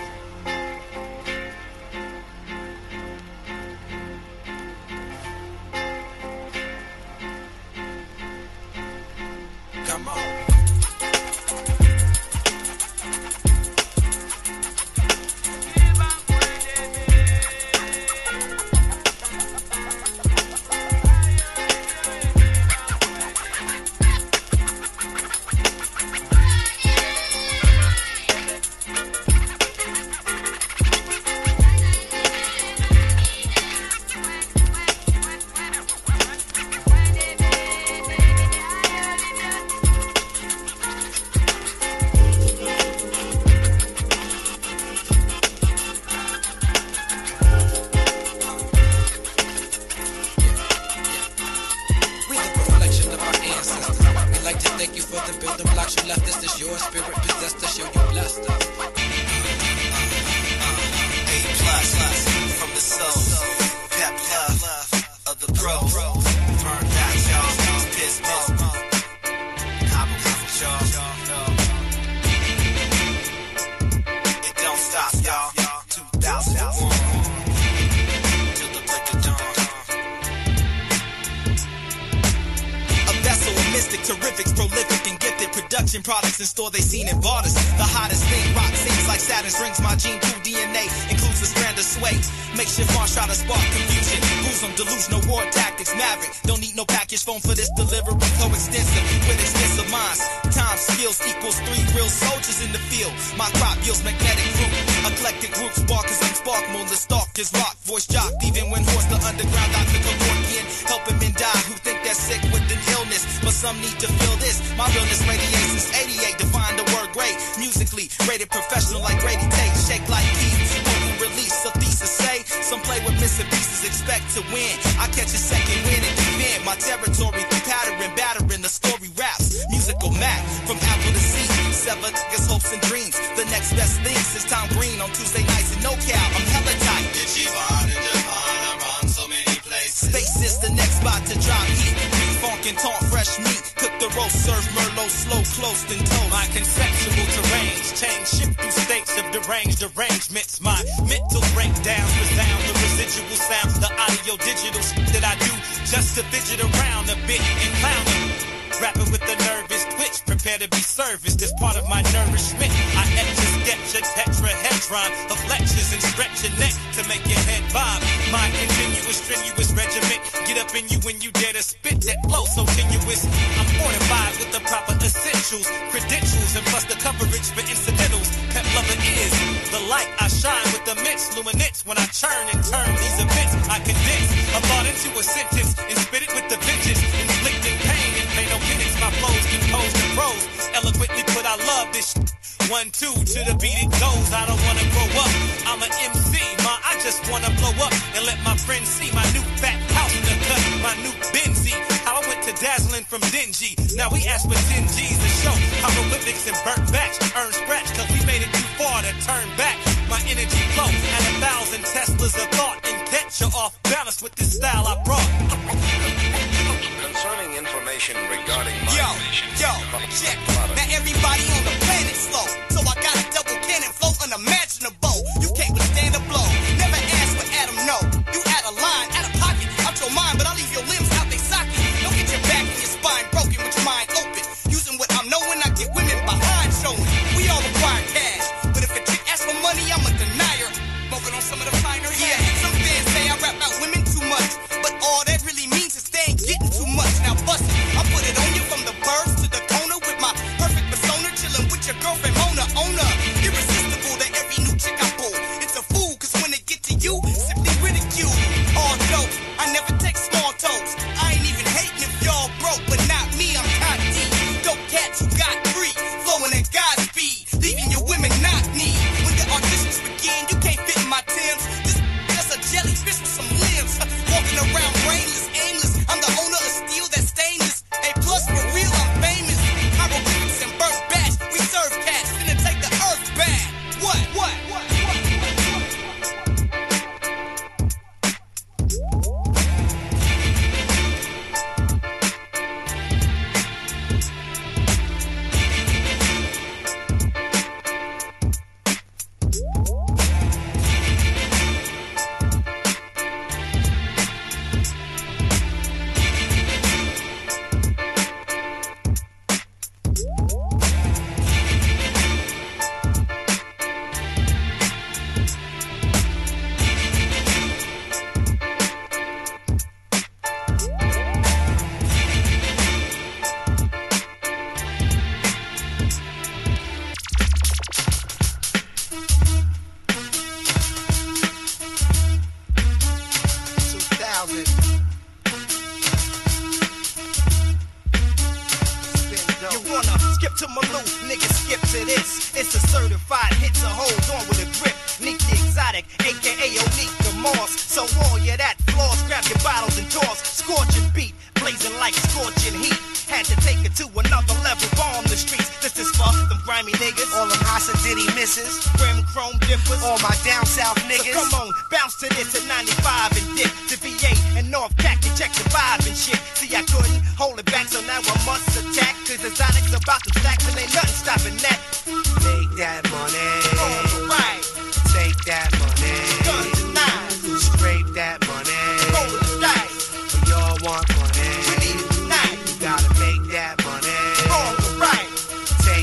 Come on. Fashion products in store, they seen and bought us. The hottest thing, rock seems like Saturn's rings. My gene pool D N A includes a strand of sway. Makeshift march try to spark confusion. Bosom, delusional war tactics, maverick. Don't need no package phone for this delivery. Co-extensive with extensive minds. Time skills equals three real soldiers in the field. My crop yields magnetic fruit. Eclectic groups, sparkers and spark more. The stalkers rock, voice jock. Even when horse the underground, Doctor Kevorkian. Helping men die who think they're sick with an illness. But some need to feel this. My realness radiates since eighty-eight. Define the word great. Musically, rated professional like Grady Tate. Shake like Keith. Open release, a thesis say. Some play with missing pieces, expect to win. I catch a second win and defend my territory through pattern, battering the story raps. Musical map from Apple to C. Seven niggas, hopes and dreams. The next best thing since Tom Green on Tuesday nights in NoCal. I'm hella tight. Ichiban and Japan, I run so many places. Space is the next spot to drop heat. Funk and taunt fresh meat. Cook the roast, serve Merlot, slow, close, and toast. My conceptual terrains change, shift through states of deranged arrangements. My mental breakdowns resound the residual sounds, the audio digital shit that I do just to fidget around a bit and clown them. Rapping with a nervous twitch, prepare to be serviced as part of my nourishment. I etch a sketch a tetrahedron of lectures and stretch your neck to make your head bob. My continuous, strenuous regiment, get up in you when you dare to spit that flow so tenuous. I'm fortified with the proper essentials, credentials, and plus the coverage for incidentals. Pep lover is the light I shine with immense luminance. When I churn and turn these events, I condense a thought into a sentence and spit it with the vengeance, inflicting pain and pay no penance. My flows composed in prose, eloquently put I love this shit. One, two, to the beat it goes. I don't wanna grow up, I'm an M C, ma, I just wanna blow up and let my friends see my new fat house in the cut, my new Benzie. How I went to dazzling from dingy. Now we ask for ten G's to show hieroglyphics and burnt batch. Earn scratch, cause we made it too far to turn back. My energy flow at a thousand Teslas of thought and catch you off balance with this style I brought. Concerning information regarding my Yo, yo, check. Now everybody on the planet slow. So I got a double cannon flow unimaginable. You can't withstand a blow. Never ask for Adam, no. You add a line, add a pocket, out your mind, but I'll leave your limbs out they socket. Don't get your back and your spine broken with your mind open. Using what I'm knowing, I get women behind showing. We all require cash, but if a chick asks for money, I'm a denier. Smoking on some of the finer. Yeah, some fans say I rap about women too much, but all that really means is they ain't getting too much. Now bust it, I put it on you from the birds to the corner with my perfect persona, chilling with your girlfriend Mona. Owner, irresistible to every new chick I pull. It's a fool, cause when it get to you, simply ridicule. All dope, I never take small toes. I ain't even hating if y'all broke, but not me, I'm top D. Dope cats who got free, flowing at God's speed, leaving your women not need. When the auditions begin, you can't fit in my Timbs. This just a jellyfish with some limbs. Walking around brainless, aimless. I'm the owner of steel that's stainless. A plus for real, I'm famous. Hieroglyphics and birth batch. We serve cats, finna take the earth back. What? What? What? You wanna skip to Malou, nigga, skip to this. It's a certified hit to hold on with a grip. Nick the Exotic, aka Onique the Moss. So all you that flaws, grab your bottles and toss. Scorching beat, blazing like scorching heat. Had to take it to another level, bomb the streets. This is for them grimy niggas, all them Hasa Diddy misses, Grim Chrome dippers, all my down south niggas. So come on, bounce to this at ninety-five and dip to V eight and North Cac to check the vibe and shit. See, I couldn't hold it back, so now I must attack. Cause Exotic's about to stack, and ain't nothing stopping that. Make that money. Alright. Take that money. Gun tonight. Scrape that money. Roll the dice. We all want money. We need it tonight. You gotta make that money. Alright.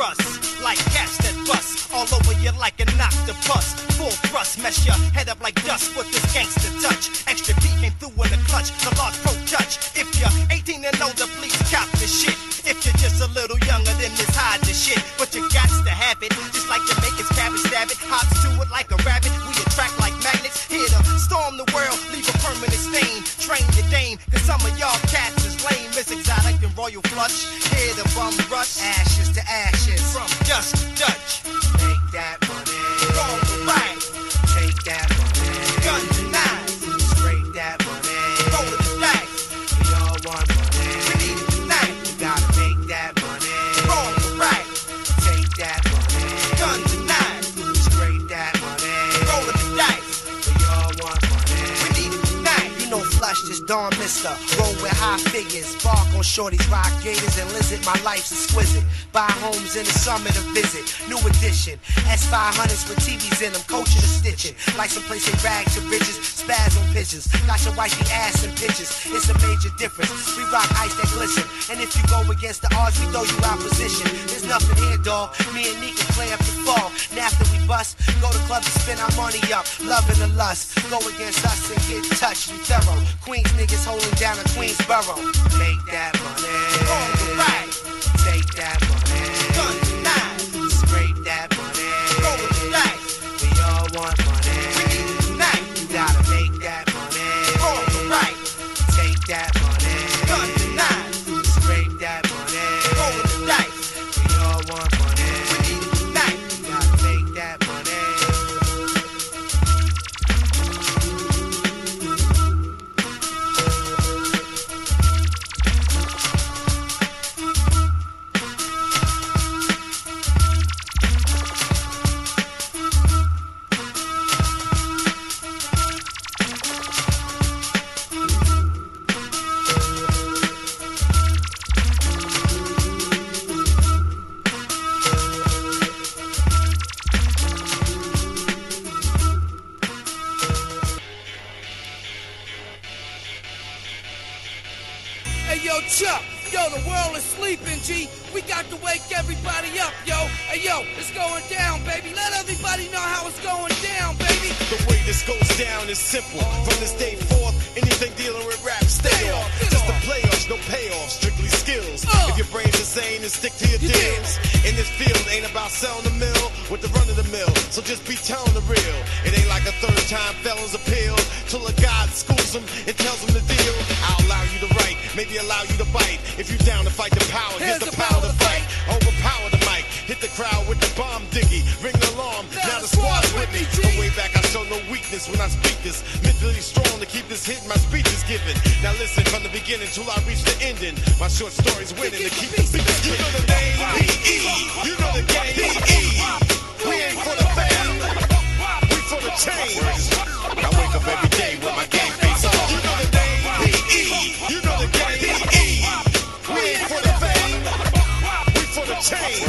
dangerous, like cats that bust all over you like an octopus. Full thrust, mess your head up like dust with this gangster touch. Extra P came through in the clutch, the large pro touch. If you're eighteen and older, please cop the shit. If you're just a little younger, then this hide the shit. But you got to have it, just like Jamaican's cabbage stab it. Hops to it like a rabbit, we attract like magnets. Here to storm the world, leave a permanent stain. Train your dame, cause some of y'all cats is lame. Miss Exotic and Royal Flush, here to bum rush. Ashes to ashes, from dust to Dutch. Make that money, roll the right. Take that money, guns and knives. Scrape that money, roll the dice. We all want money, we need it tonight. We gotta make that money, roll the right. Take that money, guns and knives. Scrape that money, roll the dice. We all want money, we need it tonight. You know Flush just Dawn Mister, roll with high figures. Bark on shorties, rock gators and lizard. My life's exquisite. Buy homes in the summer to visit. New edition, S five hundreds with T Vs in them, coaching and stitching. Like some place they rag to riches, spaz on pigeons. Got your wifey ass in pictures. It's a major difference. We rock ice that glisten. And if you go against the odds, we throw you out position. There's nothing here, dog. Me and Nick can play up the fall. And after we bust, go to club to spend our money up. Love and the lust. Go against us and get touched. We thorough. Queens niggas holding down a Queensboro. Make that money. Roll the right. Take that money. Guns and knives. Scrape that money. Roll the dice. We all want money. We need it tonight. You gotta make that money. Roll the right. Take that money. Guns and knives. Scrape that money. Roll the dice. We all want money. We need it tonight. You gotta make that money. Chuck, yo, the world is sleeping, G. We got to wake everybody up, yo. Hey, yo, it's going down, baby. Let everybody know how it's going down, baby. The way this goes down is simple. From this day forth, anything dealing with rap, stay off. Just the playoffs, no payoffs, strictly skills. Uh, if your brain's insane, then stick to your deals. In this field, ain't about selling the mill with the run of the mill. So just be telling the real. It ain't like a third time felon's appeal. Till a God schools them and tells them the deal. I'll allow you to write, maybe allow you to bite. If you down to fight the power, here's, here's the, the power to fight. Overpower the mic, hit the crowd with the bomb diggy. Ring the alarm, now, now the squad's with me. From way back, I show no weakness when I speak this. Mentally strong to keep this hit, my speech is given. Now listen from the beginning till I reach the ending. My short story's winning to keep the beat. You know the name, P E. You know the game, P E. We ain't for the fame, we for the change. I wake up every day with my game face on. You know the name, P E. You know the game, P E. We ain't for the fame, we for the change.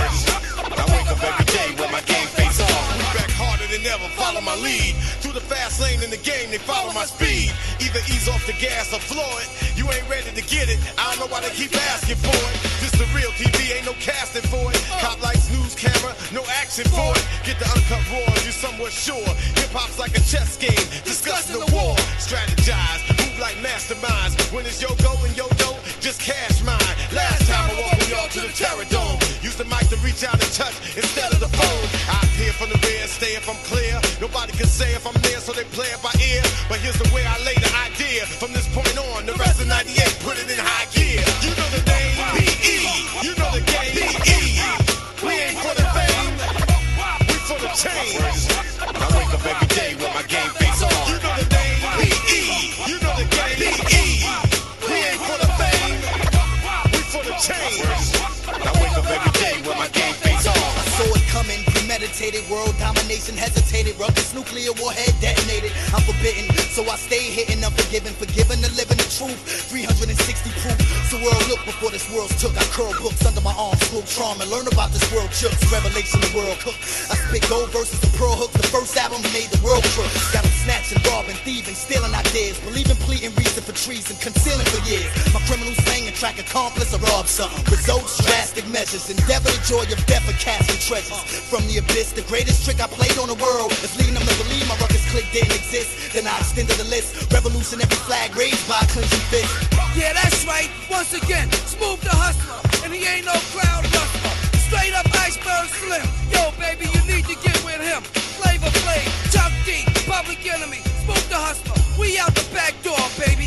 I wake up every day with my game face on. We back harder than ever, follow my lead. Through the fast lane in the game, they follow my speed. Either ease off the gas or floor it. You ain't ready to get it, I don't know why they keep asking for it. This the real T V, ain't no casting for it. Cop lights, news camera, no action for it. Get the uncut roars, you somewhat sure. Hip-hop's like a chess game, discussing the war. Strategize, move like masterminds. When it's yo go and yo do, just cash mine. Last time I welcome y'all to the Terror Dome. Use the mic to reach out and touch instead of the phone. I appear from the rear, stay if I'm clear. Nobody can say if I'm there, so they play it by ear. But here's the way I lay the idea. From this point on, the rest of ninety-eight, put it in high gear. You know the name, P E. You know the game, P E. We ain't for the fame, we for the change. I wake up every day with my game face on. You know the name, P E. You know the game, P E. We ain't for the fame, we for the change. I wake up every day with my game face on. I saw it coming, premeditated, world domination hesitated, ruckus, nuclear warhead detonated. I'm forbidden, so I stay hitting, unforgiven, forgiven the living, the truth, three hundred sixty proof. So world look before this world's took. I curl books under my arm, smoke trauma, learn about this world chooks. Revelation, the world cook. I spit gold verses and pearl hooks. The first album made the world crook. Got them snatching, robbing, thieving, stealing ideas, believing, pleading, reason for treason, concealing for years. My criminals hang and track accomplice or rob something. Results, drastic measures, endeavor the joy of death for casting treasures. From the abyss, the greatest trick I played on the world is leading them to believe my ruckus click didn't exist. Then I extended the list. Revolutionary flag raised by a cleansing fist. Yeah, that's right. Once again, Smooth the hustler, and he ain't no crowd hustler. Straight up Iceberg Slim. Yo, baby, you need to get with him. Flavor Flav, Chuck D, Public Enemy, Smooth the hustler. We out the back door, baby.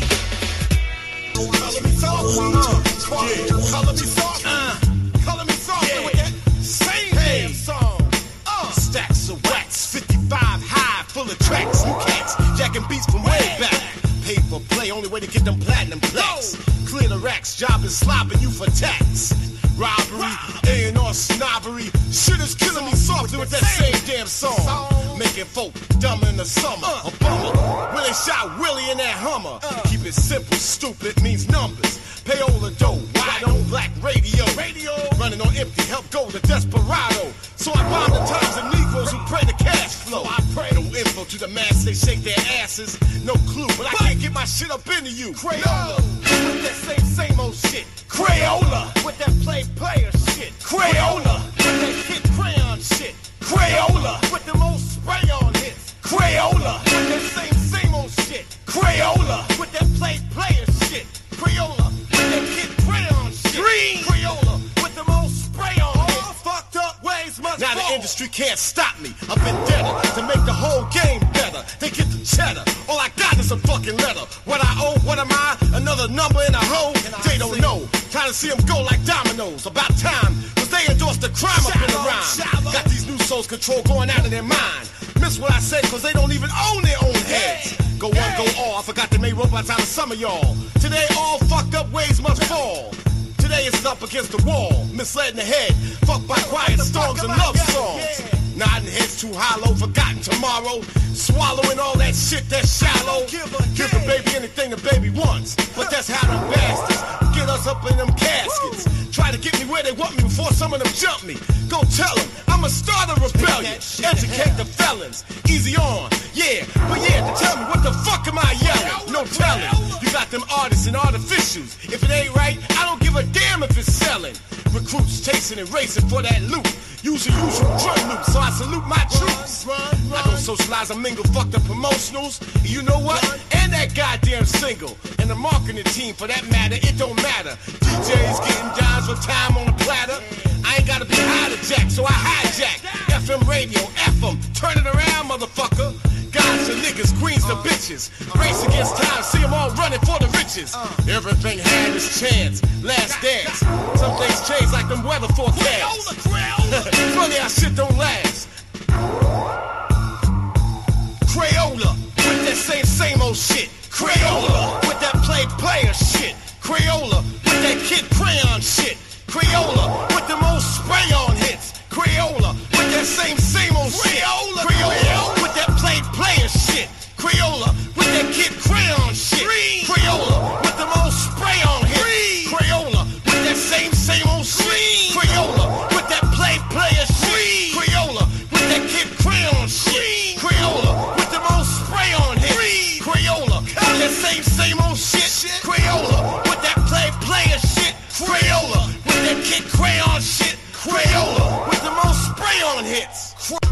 Color me soft, uh, yeah. Color me soft, uh, color me soft, yeah. With that same damn song. Uh, stacks of wax, fifty-five high, full of tracks. You cats jacking beats from way back. Pay for play, only way to get them platinum plaques. Clear the racks, job is slopping you for tax. Robbery, A and R snobbery. Shit is killing me softly with that same damn song. Making folk dumber in the summer. A bummer. When they shot Willie in that Hummer. Keep it simple, stupid means numbers. Payola dough, wide on black radio. Radio running on empty, help go the desperado. So I bomb the times and Negroes who pray the cash flow. I pray no info to the mass, they shake their asses. No clue, but I can't get my shit up into you. Crayola, with that same, same old shit. Crayola, with that play player shit. Crayola, with that kid crayon shit. Crayola, with the most spray on hits. Crayola, with that same, same old shit. Crayola, with that play player shit. Crayola, with that kid crayon shit. Green. Crayola, with the most spray on hits. Fucked up ways must Now fall. The industry can't stop me. I've been dead to make the whole game better. They get the cheddar. All I got is a fucking letter. What I owe, what am I? Another number in a hole? They don't know. Trying to see them go like dominoes. About time, cause they endorsed the crime up in the rhyme. Got these new souls control going out of their mind. Miss what I said, cause they don't even own their own heads. Go one, go all. I forgot they made robots out of some of y'all. Today, all fucked up ways must fall. Today it's up against the wall. Misled in the head. Fucked by quiet storms and love songs. Nodding heads too hollow, forgotten tomorrow. Swallowing all that shit that's shallow. Give a, Give a baby anything the baby wants. But that's how them bastards get us up in them caskets. Try to get me where they want me before some of them jump me. Go tell them I'ma start a rebellion. Educate the felons. Easy on, yeah. But yeah, tell me what the fuck am I yelling? No telling. You got them artists and artificials. If it ain't right, I don't give a damn if it's selling. Recruits chasing and racing for that loot. Use the usual drug loot, so I salute my troops. Run, run, I don't socialize, I mingle, fuck the promotionals. You know what? Run. And that goddamn single. And the marketing team, for that matter, it don't matter. D Js getting dimes with time on the platter. I ain't gotta be high to jack, so I hijack. F M radio, F them, turn it around, motherfucker. Guys and niggas, queens to bitches. Race against time, see them all running for the riches. Everything had its chance, last dance. Some things change like them weather forecasts. Funny how shit don't last. Crayola, with that same, same old shit. Crayola, with that play player shit. Crayola, with that kid crayon shit. Crayola, with the most spray on hits. Crayola, with that same, same old shit. Crayola, with that play player shit. Crayola, with that kid crayon shit. Crayola, with the most spray on hits. Crayola, with that same, same old shit. Crayola, with that play player shit. Crayola, with that kid crayon shit. Crayola, with the most spray on hits. Crayola, with that same, same old shit. Crayola, with that play player shit. Crayola, with that kid crayon shit. Crayola, with the most spray on hits.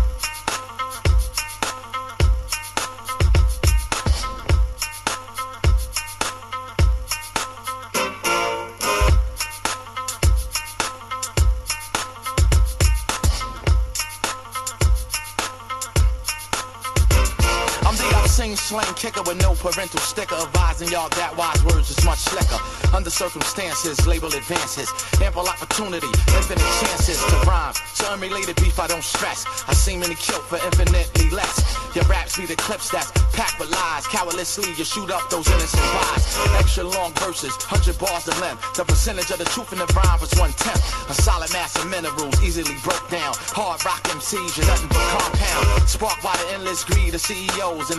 Sing slang kicker with no parental sticker, advising y'all that wise words is much slicker. Under circumstances, label advances, ample opportunity, infinite chances to rhyme. So unrelated beef, I don't stress. I seem many killed for infinitely less. Your raps be the clips that's packed with lies. Cowardlessly, you shoot up those innocent lies. Extra long verses, hundred bars to length. The percentage of the truth in the rhyme was one tenth. A solid mass of minerals, easily broke down. Hard rock M Cs, you're nothing but compound. Sparked by the endless greed of C E Os and the video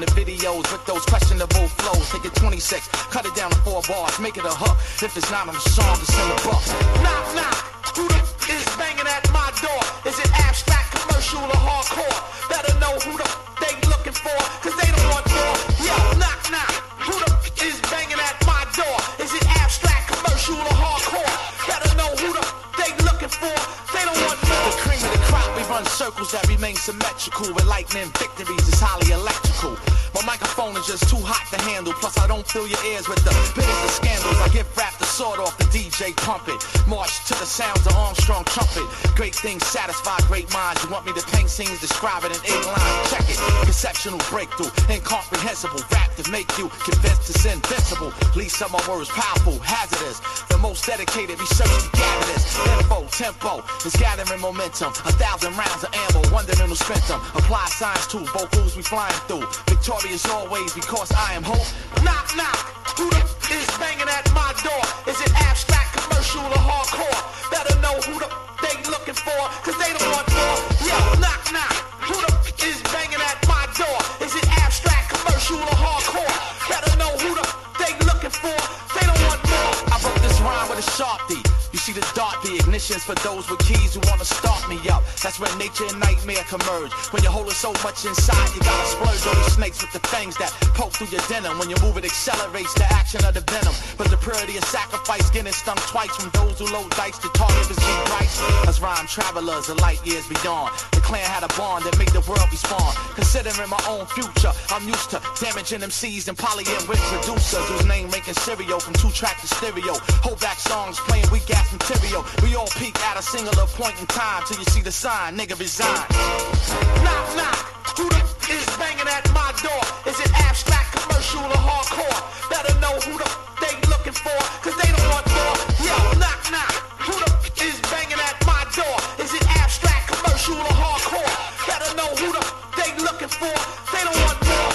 videos with those questionable flows. Take it twenty-six, cut it down to four bars, make it a hook. If it's not on the song, it's in the book. Knock, knock, who the f is banging at my door? Is it abstract, commercial, or hardcore? Better know who the f they looking for, cause they don't want more. Yo, knock, knock, who the f is banging at my door? Is it abstract, commercial, or hardcore? Better know who the f they looking for, they don't want more. The cream of the crop, we run circles that remain symmetrical. With lightning victories, it's highly electrical. My microphone is just too hot to handle. Plus I don't fill your ears with the bitters of scandals. I get wrapped the sword off the D J pump it. March to the sounds of Armstrong trumpet. Great things satisfy great minds. You want me to paint scenes, describe it in eight lines. Check it, conceptual breakthrough, incomprehensible. Rap to make you convinced it's invincible. Least of my words powerful, hazardous. The most dedicated research to gather this. Info, tempo is gathering momentum. A thousand rounds of ammo, wondering who spent them. Apply science to vocals we flying through. Victorious always because I am hope. Knock, knock, who the f is banging at my door? Is it abstract, commercial, or hardcore? Better know who the f they looking for, cause they don't want more. Yo, knock, knock, who the f is banging at my door? Is it abstract, commercial, or hardcore? Better know who the f they looking for, they don't want more. I wrote this rhyme with a Sharpie. You see the dart, the ignitions for those with keys who wanna start me up. That's when nature and nightmare converge. When you're holding so much inside, you gotta splurge on these snakes with the fangs that poke through your denim. When you move, it accelerates the action of the venom. But the purity of sacrifice, getting stung twice from those who load dice to target is G Price. Us rhyme travelers are light years beyond. The clan had a bond that made the world respond. Considering my own future, I'm used to damaging M Cs and polying with producers whose name making cereal from two track to stereo. Hold back songs playing weak ass material. We all peak at a singular point in time till you see the sign, nigga resign. Knock, knock, who the f is banging at my door? Is it abstract, commercial, or hardcore? Better know who the f they looking for, cause they don't want more. Yo, knock, knock, who the f is banging at my door? Is it abstract, commercial, or hardcore? Better know who the f they looking for, they don't want more.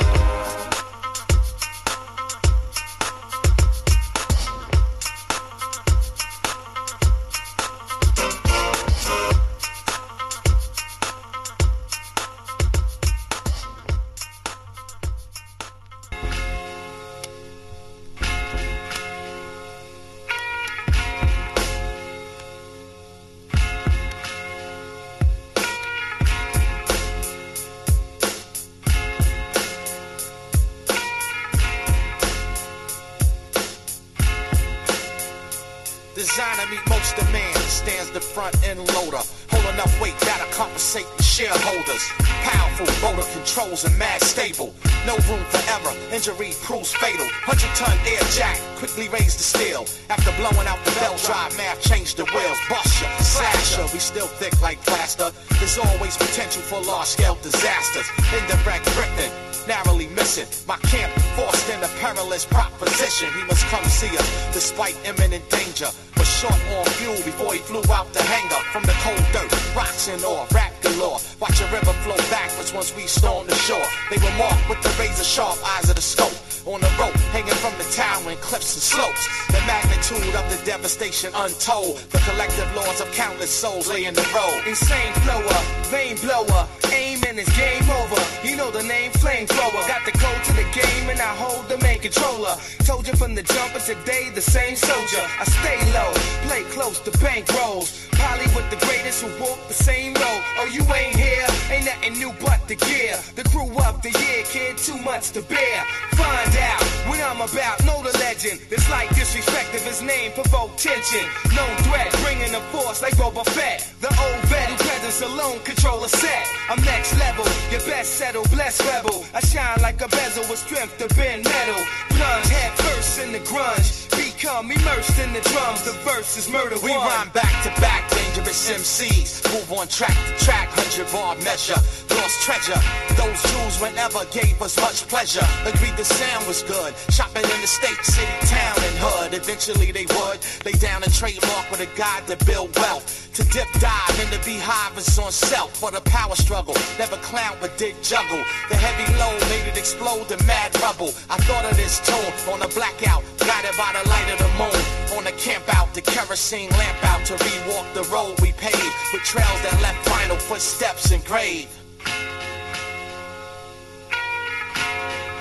Designer meet most demand, stands the front end loader. Holding up weight, gotta compensate the shareholders. Powerful, motor controls and mad stable. No room for error, injury proves fatal. Hundred ton air jack, quickly raise the steel. After blowing out the belt drive, math changed the wheels. Bust ya, slash ya, we still thick like plaster. There's always potential for large scale disasters. Indirect drifting, narrowly missing. My camp forced in a perilous proposition. He must come see us despite imminent danger. But short on fuel before he flew out the hangar. From the cold dirt, rocks and ore, rap galore. Watch a river flow backwards once we storm the shore. They were marked with the razor sharp eyes of the scope. On the rope, hanging from the tower in cliffs and slopes. The magnitude of the devastation untold. The collective lords of countless souls lay in the road. Insane flower, vein blower, aim and it's game over. You know the name flamethrower. Got the code to the game and I hold the main controller. Told you from the jump, but today the same soldier. I stay low, play close to bank rolls. Polly with the greatest who walk the same road. Oh, you ain't here, ain't nothing new but the gear. The crew of the year, kid, too much to bear. Find out what I'm about, know the legend. It's like disrespect if his name provoke tension. Known threat, bringing the force like Boba Fett. The old vet who presence alone control a set. I'm next level, your best settle, blessed rebel. I shine like a bezel with strength to bend metal. Plunge head first in the grunge. Become immersed in the drums, the verse is murder We one. rhyme back to back, dangerous M Cs. Move on track to track, hundred bar measure. Lost treasure, those Jews whenever gave us much pleasure. Agreed the sound was good, shopping in the state, city, town, and hood. Eventually they would lay down a trademark with a guide to build wealth. To dip dive in the beehive is on self. For the power struggle, never clown but did juggle. The heavy load made it explode in mad rubble. I thought of this tune on a blackout, guided by the light of the moon. On a camp out, the kerosene lamp out to re-walk the road we paved with trails that left final footsteps engraved.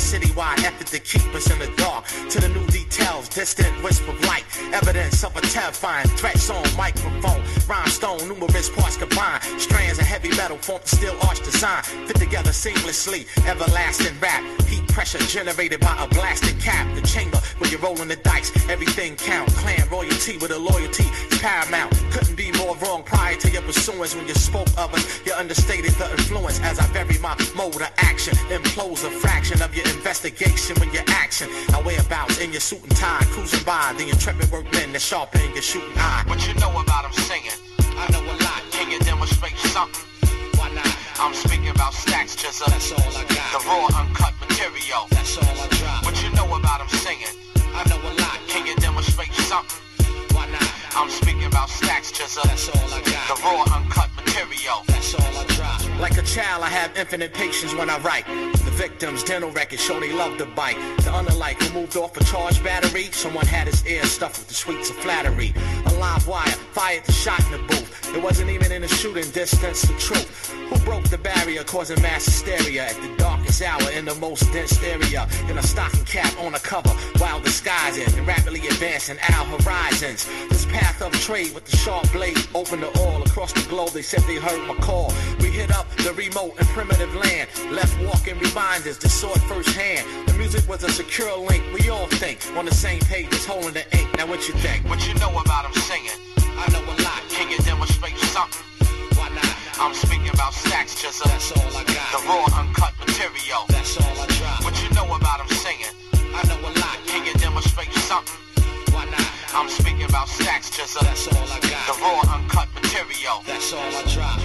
citywide effort to keep us in the dark. To the new details, distant wisp of light, evidence of a terrifying threats on microphone. Rhinestone, numerous parts combined, strands of heavy metal form the steel arch design, fit together seamlessly, everlasting rap. Heat pressure generated by a blasted cap. The chamber where you're rolling the dice, everything count. Clan royalty with a loyalty is paramount. Couldn't be more wrong prior to your pursuance. When you spoke of us, you understated the influence. As I vary my mode of action, implodes a fraction of your investigation when your action. I whereabouts in your suit and tie, cruising by the intrepid workmen that sharpen your shooting eye. What you know about him singing? I know a lot. Can you demonstrate something? Why not? I'm speaking about stacks, just a, that's all I got. The raw, uncut material. That's all I drop. What you know about him singing? I know a lot. Can you demonstrate something? Why not? I'm speaking about stacks, just a, that's all I got. The raw, uncut material. That's all I drop. Like a child, I have infinite patience when I write. The victim's dental records show they love to bite. The unalike who moved off a charged battery. Someone had his ear stuffed with the sweets of flattery. A live wire fired the shot in the booth. It wasn't even in a shooting distance, the truth. Who broke the barrier, causing mass hysteria at the darkest hour in the most dense area? In a stocking cap on a cover, while disguising and rapidly advancing our horizons. This path of trade with the sharp blade open to all across the globe. They said they heard my call. We hit up the remote and primitive land, left walking reminders to saw it firsthand. The music was a secure link. We all think on the same page as holding the ink. Now what you think? What you know about him singing? I know a lot. Can you demonstrate something? Why not? I'm speaking about stacks, just a, that's all I got. The raw, uncut material. That's all I drop. What you know about him singing? I know a lot. Can you demonstrate something? Why not? I'm speaking about stacks, just a, that's all I got. The raw, uncut material. That's all I drop.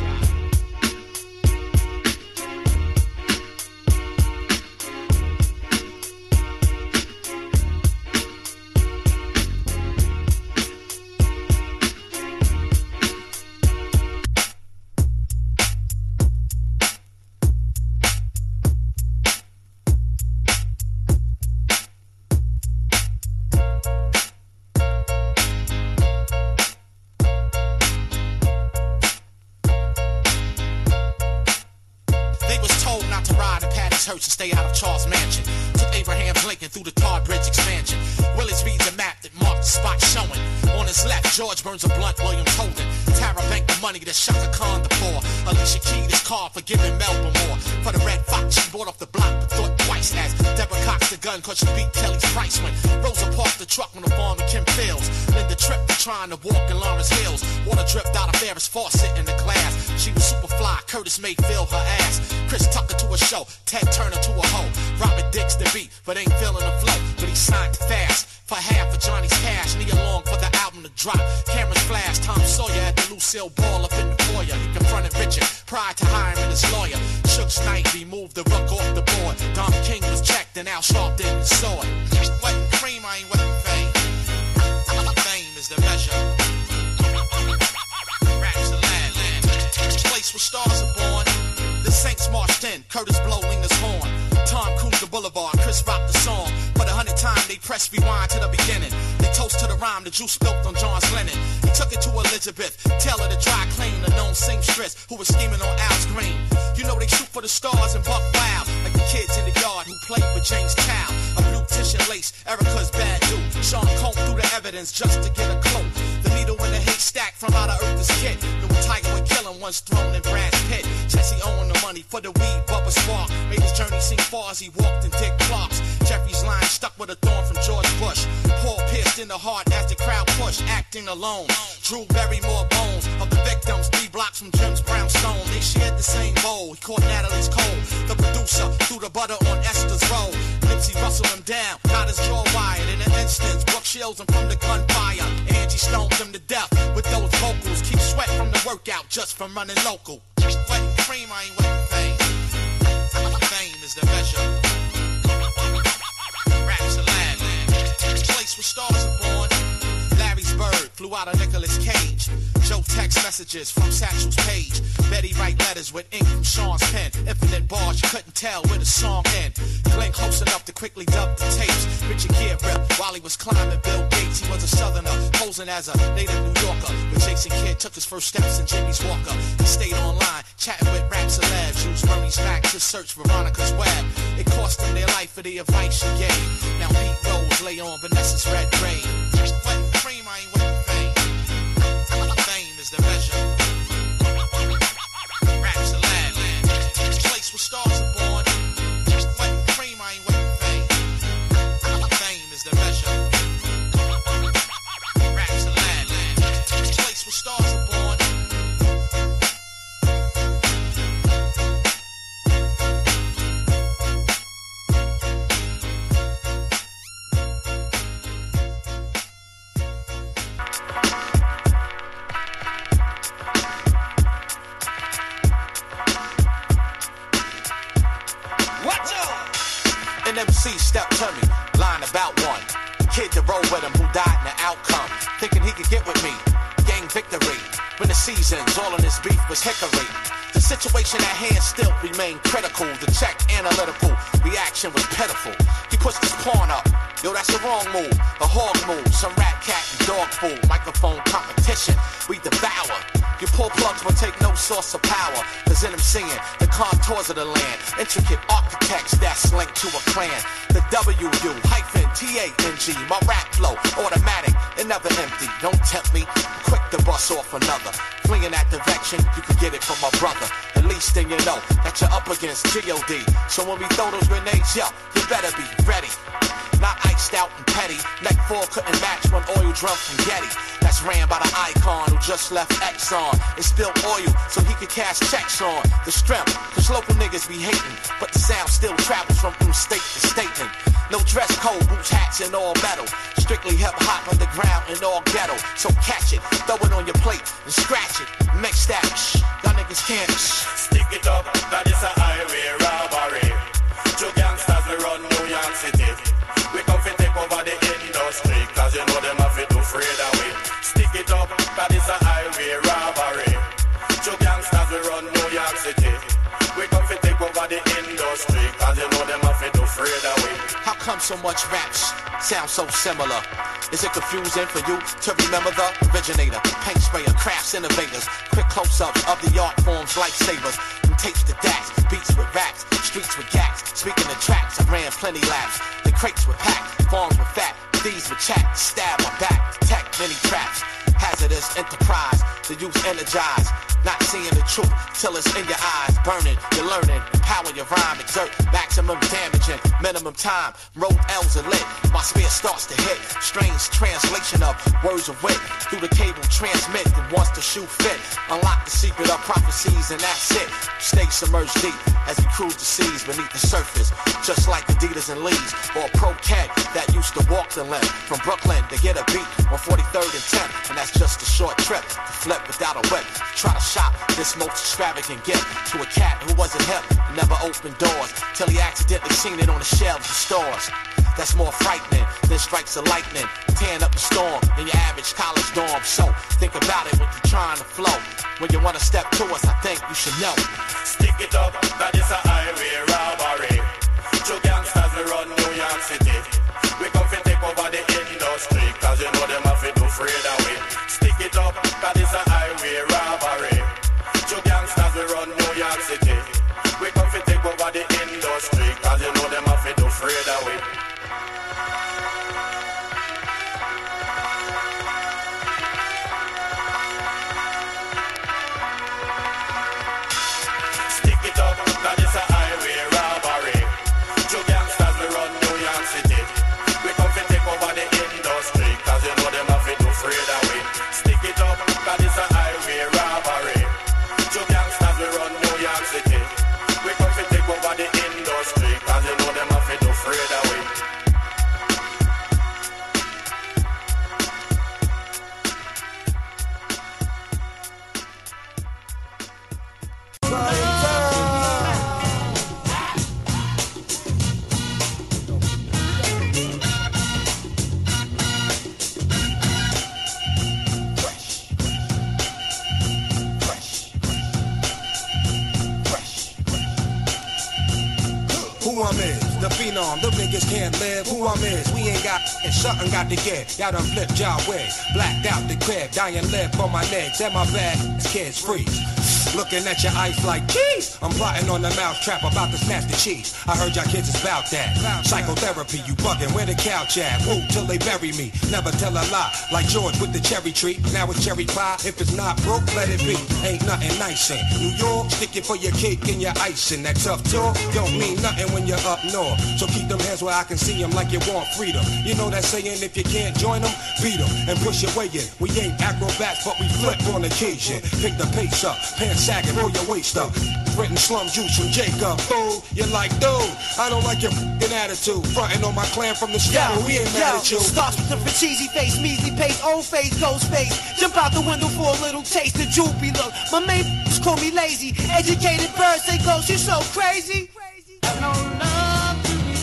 To stay out of Charles Mansion. Took Abraham Lincoln through the Tar Bridge expansion. Willis reads a map that marked the spot showing. On his left, George burns a blunt, William Holden. Tara banked the money that Shaka Khan the poor. Alicia keyed his car for giving Melbourne more. For the red fox, she bought off the block but thought twice as Deborah cocked the gun cause she beat Kelly's price when Rosa parked the truck on the farm in Kim Fields. Linda tripped for trying to walk in Lawrence Hills. Water dripped out of Ferris faucet in the glass. She was super fly, Curtis Mayfield her ass. Chris Tucker to a show, Ted Turner to a hoe. Robert Dix the beat, but ain't feeling the flow. But he signed fast for half of Johnny's cash. Knee along for the album to drop. Cameras flash, Tom Sawyer at the Lucille Ball up in the foyer. He confronted Richard prior to hiring his lawyer. Shooks Knight removed the rook off the board. Don King was checked and Al Sharpton saw it. Wetting cream, I ain't wetting fame. Fame is the measure. Raps the land, land. Place where stars are born. The Saints marched in, Curtis blowing his horn. Tom cruised the boulevard, Chris rocked the song. For the hundredth time, they pressed rewind to the beginning. They toast to the rhyme, the juice spilled on John's linen. He took it to Elizabeth, Taylor the dry clean, a known seamstress who was scheming on Al's green. You know they shoot for the stars and buck wild, like the kids in the yard who played with James Chow. A blue tissue lace, Erica's bad dude. Sean combed through the evidence just to get a clue. The needle in the haystack from out of Earth's kid. The Tiger would kill him once thrown in Brad's pit. Jesse owing the money for the weed, Bubba Spark made his journey seem far as he walked in Dick Clark's. Jeffrey's line stuck with a thorn from George Bush. Paul pierced in the heart as the crowd pushed, acting alone. Drew buried more bones of the victims, three blocks from Jim's brownstone. They shared the same bowl. He caught Natalie's cold. The producer threw the butter on Esther's roll. Nipsey rustled him down, got his jaw wired. In an instant, Brooke shields him from the gunfire. Angie stoned him to death with those vocals. Keep sweat from the workout just from running local. Wetting cream, I ain't wetting fame. Fame is the measure. Raps the land, land. Place where stars are born. Larry's bird flew out of Nicolas Cage. Joe text messages from Satchel's page. Betty write letters with ink from Sean's pen. Infinite bars, you couldn't tell where the song end. Glenn close enough to quickly dub the tapes. Richard Gere ripped while he was climbing Bill Gates. He was a southerner, posing as a native New Yorker. But Jason Kidd took his first steps in Jimmy's Walker. He stayed online, chatting with rap celebs. Used Bernie's Mac to search Veronica's web. It cost him their life life of the advice she gave. Now Pete Rose lay on Vanessa's red brain. Wet cream, I ain't wet fame. Fame is the measure. Raps a lad, place where stars are born. Wet cream, I ain't wet fame. Fame is the measure. Raps a lad, place where stars are born. An M C stepped to me, lying about one kid to roll with him who died in the outcome, thinking he could get with me, gain victory. When the seasons, all in his beef was hickory. The situation at hand still remained critical. The check analytical reaction was pitiful. He pushed his pawn up. Yo, that's a wrong move, a hog move. Some rat, cat, and dog food. Microphone competition, we devour. Your poor plugs will take no source of power. Cause in them singing the contours of the land, intricate architects that's linked to a clan. The W U hyphen T A N G. My rap flow, automatic, it never empty. Don't tempt me, quick to bust off another. Flinging at direction, you can get it from my brother. At least then you know that you're up against G O D. So when we throw those grenades, yo, you better be ready. Not iced out and petty. Neck four couldn't match one oil drum from Getty. That's ran by the icon who just left Exxon. It spilled oil so he could cash checks on the strength. Cause local niggas be hating, but the sound still travels from from state to state. No dress code, boots, hats, and all metal. Strictly hip hop underground and all ghetto. So catch it, throw it on your plate and scratch it. Mix that, shh, y'all niggas can't shh. Stick it up, that is a highway robbery. Two gangsters we run New York City. We come fi take over the industry, cause you know them have to do afraid of we. Stick it up, that is a highway robbery. Two gangsters we run New York City. We come fi take over the industry, cause you know them have to do afraid of we. How come so much raps sound so similar? Is it confusing for you to remember the originator? Paint sprayer, crafts, innovators. Quick close-ups of the art forms, lifesavers. From tapes to dax, beats with raps, streets with gats. Speaking of tracks, I ran plenty laps. The crates were packed, farms were fat. These were chat, stab my back, tech many traps. Hazardous enterprise, the youth energized. Not seeing the truth till it's in your eyes. Burning, you're learning, empower your rhyme. Exert maximum damage and minimum time. Road L's are lit, my spear starts to hit. Strange translation of words of wit. Through the cable transmit that wants to shoot fit. Unlock the secret of prophecies and that's it. Stay submerged deep as we cruise the seas beneath the surface. Just like Adidas and Lee's or Pro Keg that used to walk the length from Brooklyn to get a beat on forty-third and tenth. And that's just a short trip to flip without a whip. Try to shop this most extravagant gift to a cat who wasn't hip, never opened doors till he accidentally seen it on the shelves of stores. That's more frightening than strikes of lightning, tearing up the storm in your average college dorm. So think about it when you're trying to flow. When you want to step to us, I think you should know. Stick it up, that is a highway robbery. Two gangsters we run New York City. We come fi take over the industry, cause you know them have to do afraid of we. Stick it up, that is a highway robbery. Two gangsters we run New York City. We come fi take over the industry, cause you know them have to do afraid of we. Stick it up, that is a highway robbery. Two gangsters we run New York City. We come fi take over the industry, cause you know them have to do afraid of we. Stick it up, that is a highway robbery. Two gangsters we run New York City. We come fi take over the industry, cause you know them have to do afraid of we. Who I'm is, the phenom, the niggas can't live. Who I'm is, we ain't got and something got to get. Y'all done flipped y'all way, blacked out the crib, dying lip on my legs and my bad kids freeze. Looking at your ice like, geez, please? I'm plotting on the mousetrap about to snatch the cheese. I heard y'all kids is about that. Psychotherapy, you bugging, where the couch at? Woo, till they bury me. Never tell a lie, like George with the cherry tree. Now it's cherry pie, if it's not broke, let it be. Ain't nothing nice in New York, stick it for your cake and your icing. That tough talk don't mean nothing when you're up north. So keep them hands where I can see them like you want freedom. You know that saying, if you can't join them, beat them and push your way in. We ain't acrobats, but we flip on occasion. Pick the pace up, pants sagging, roll your waist up. Written slum juice from Jacob. Fool, you're like, dude, I don't like your f***ing attitude. Frontin' on my clan from the start, we ain't mad at you. Starts with the cheesy face, measly pace, old face, ghost face. Jump out the window for a little taste of droopy look. My main f***s call me lazy. Educated birds say ghost, you so crazy. No love to be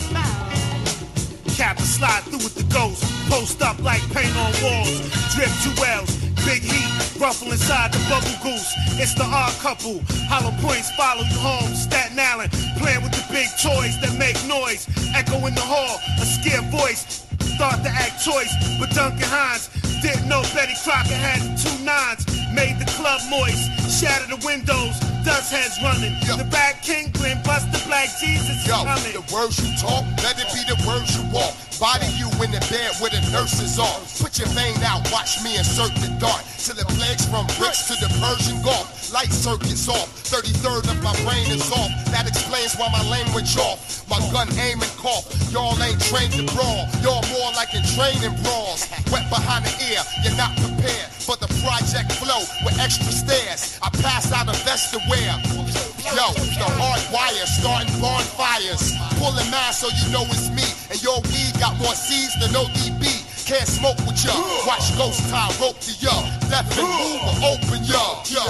found. Captain slide through with the ghost. Post up like paint on walls. Drip jewels. Big heat, ruffle inside the bubble goose. It's the odd couple. Hollow points follow you home. Staten Island, playing with the big toys that make noise. Echo in the hall, a scared voice. Start to act choice, but Duncan Hines didn't know Betty Crocker had two nines. Made the club moist, shattered the windows. Dust heads running. Yo. The Bad Kingpin, bust the Black Jesus. Yo, coming. The words you talk, let it be the words you walk. Body you in the bed where the nurses are. Put your vein out, watch me insert the dart. Till it plagues from bricks to the Persian Gulf. Light circuits off, thirty-third of my brain is off. That explains why my language off. My gun aim and cough. Y'all ain't trained to brawl. Y'all more like in training brawls. Wet behind the ear, you're not prepared for the project flow with extra stairs. I pass out a vest to wear. Yo, the hard wire starting bonfires. Pulling mass so you know it's me. And your weed got more C's than O D B. Can't smoke with ya. Watch ghost tie rope to ya. Left and move or open ya. Yo.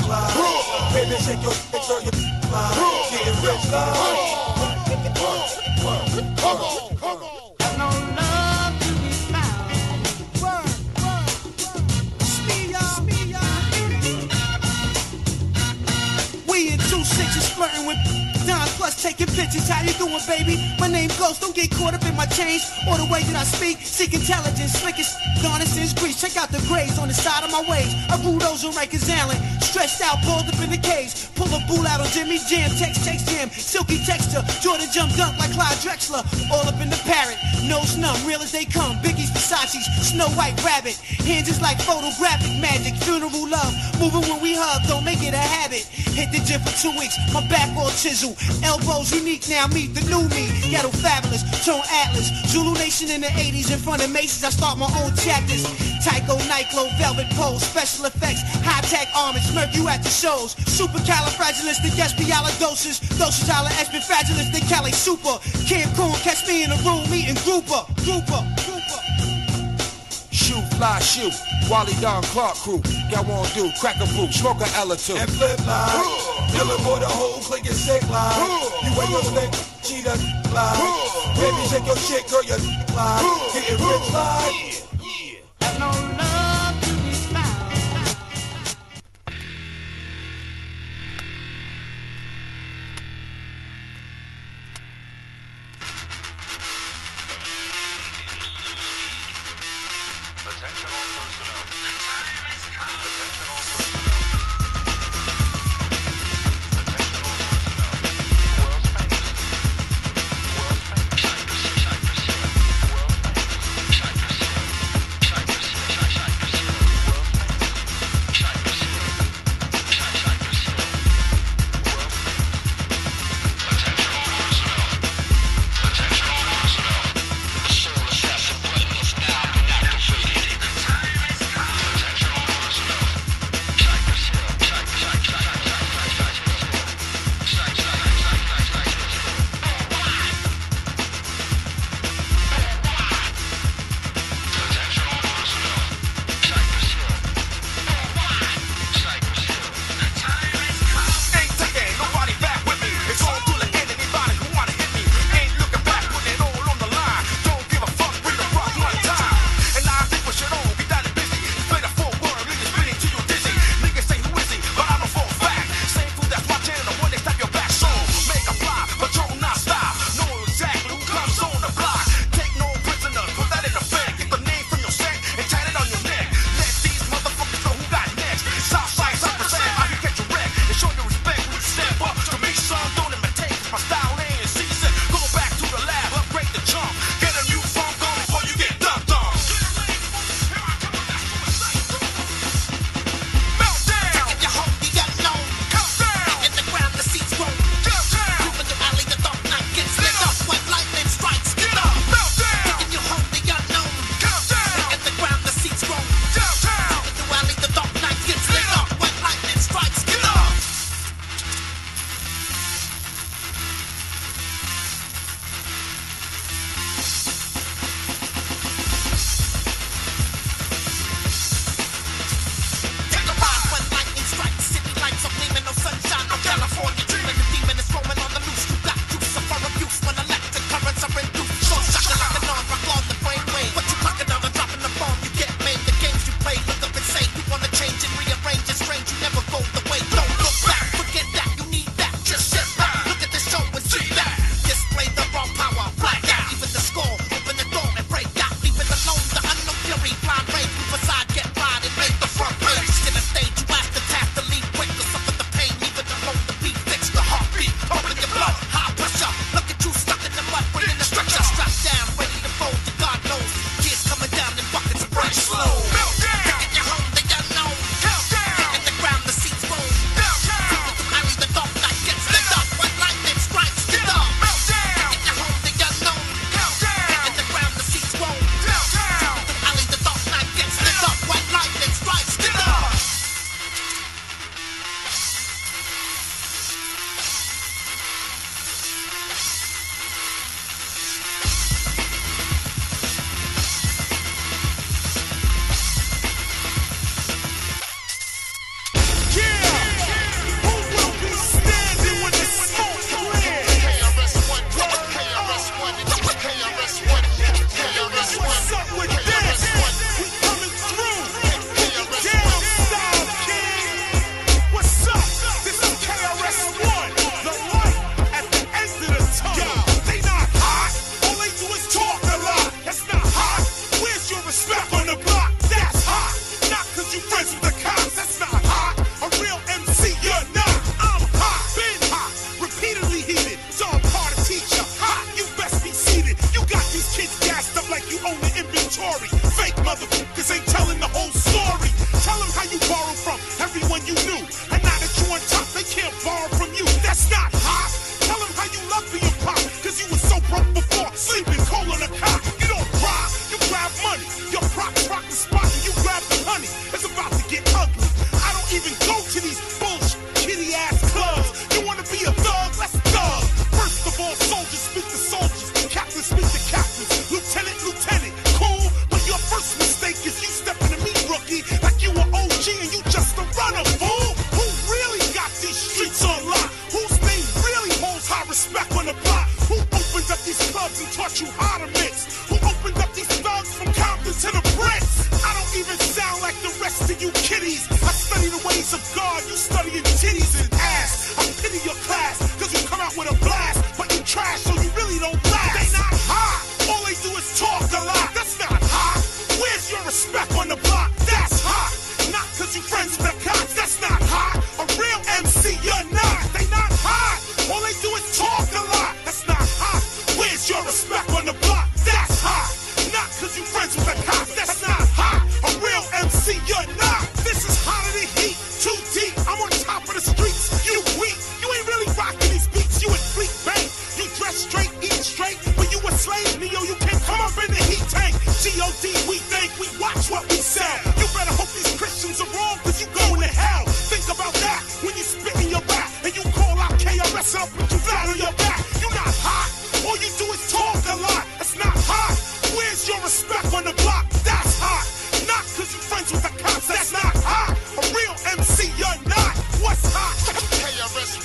Baby, shake your dick so you fly. Getting rich, love. Come on, come on. No love to be found. Word, word, word. Smee y'all, smee y'all. We in two sixes flirting with Don plus taking pictures. How you doing, baby? My name Ghost. Don't get caught up in my chains or the way that I speak. Seek intelligence, slickest, darnest since Greece. Check out the grades on the side of my waves. I grew those on Rikers Island. Stretched out, pulled up in the caves. Pull a bull out on Jimmy Jam. Text, text jam. Silky texture. Jordan jump dunk like Clyde Drexler. All up in the parrot. Nose numb, real as they come. Biggie's, Versace's, Snow White Rabbit. Hands is like photographic magic. Funeral love. Moving when we hug. Don't make it a habit. Hit the gym for two weeks. My back all chisel. Elbows unique, now meet the new me. Ghetto fabulous, tone atlas. Zulu Nation in the eighties in front of Macy's. I start my own chapters. Tycho, Nyclo, Velvet Pole, special effects, high-tech armors, murk you at the shows. Supercalifragilisticexpialidocious, dosage expialidocious, Cali super. Cancun, catch me in a room eating grouper, grouper, grouper. Shoot, fly, shoot. Wally Don Clark crew. Got one do, crack a boot, smoke a L or two. And flip line. Dealing for the whole clique and sick line. You wear your stick, she the line. Baby, shake your shit, girl, your line. Getting rich line. No love to be found. Attention all personnel. Attention all personnel. Attention all personnel. World's famous. World's famous. Cypress. Cypress. Cypress. Cypress.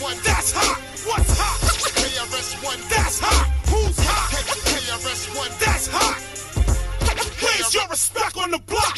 one. That's hot. What's hot? K R S One. That's hot. Who's hot? K R S One. That's hot. Where's your respect on the block?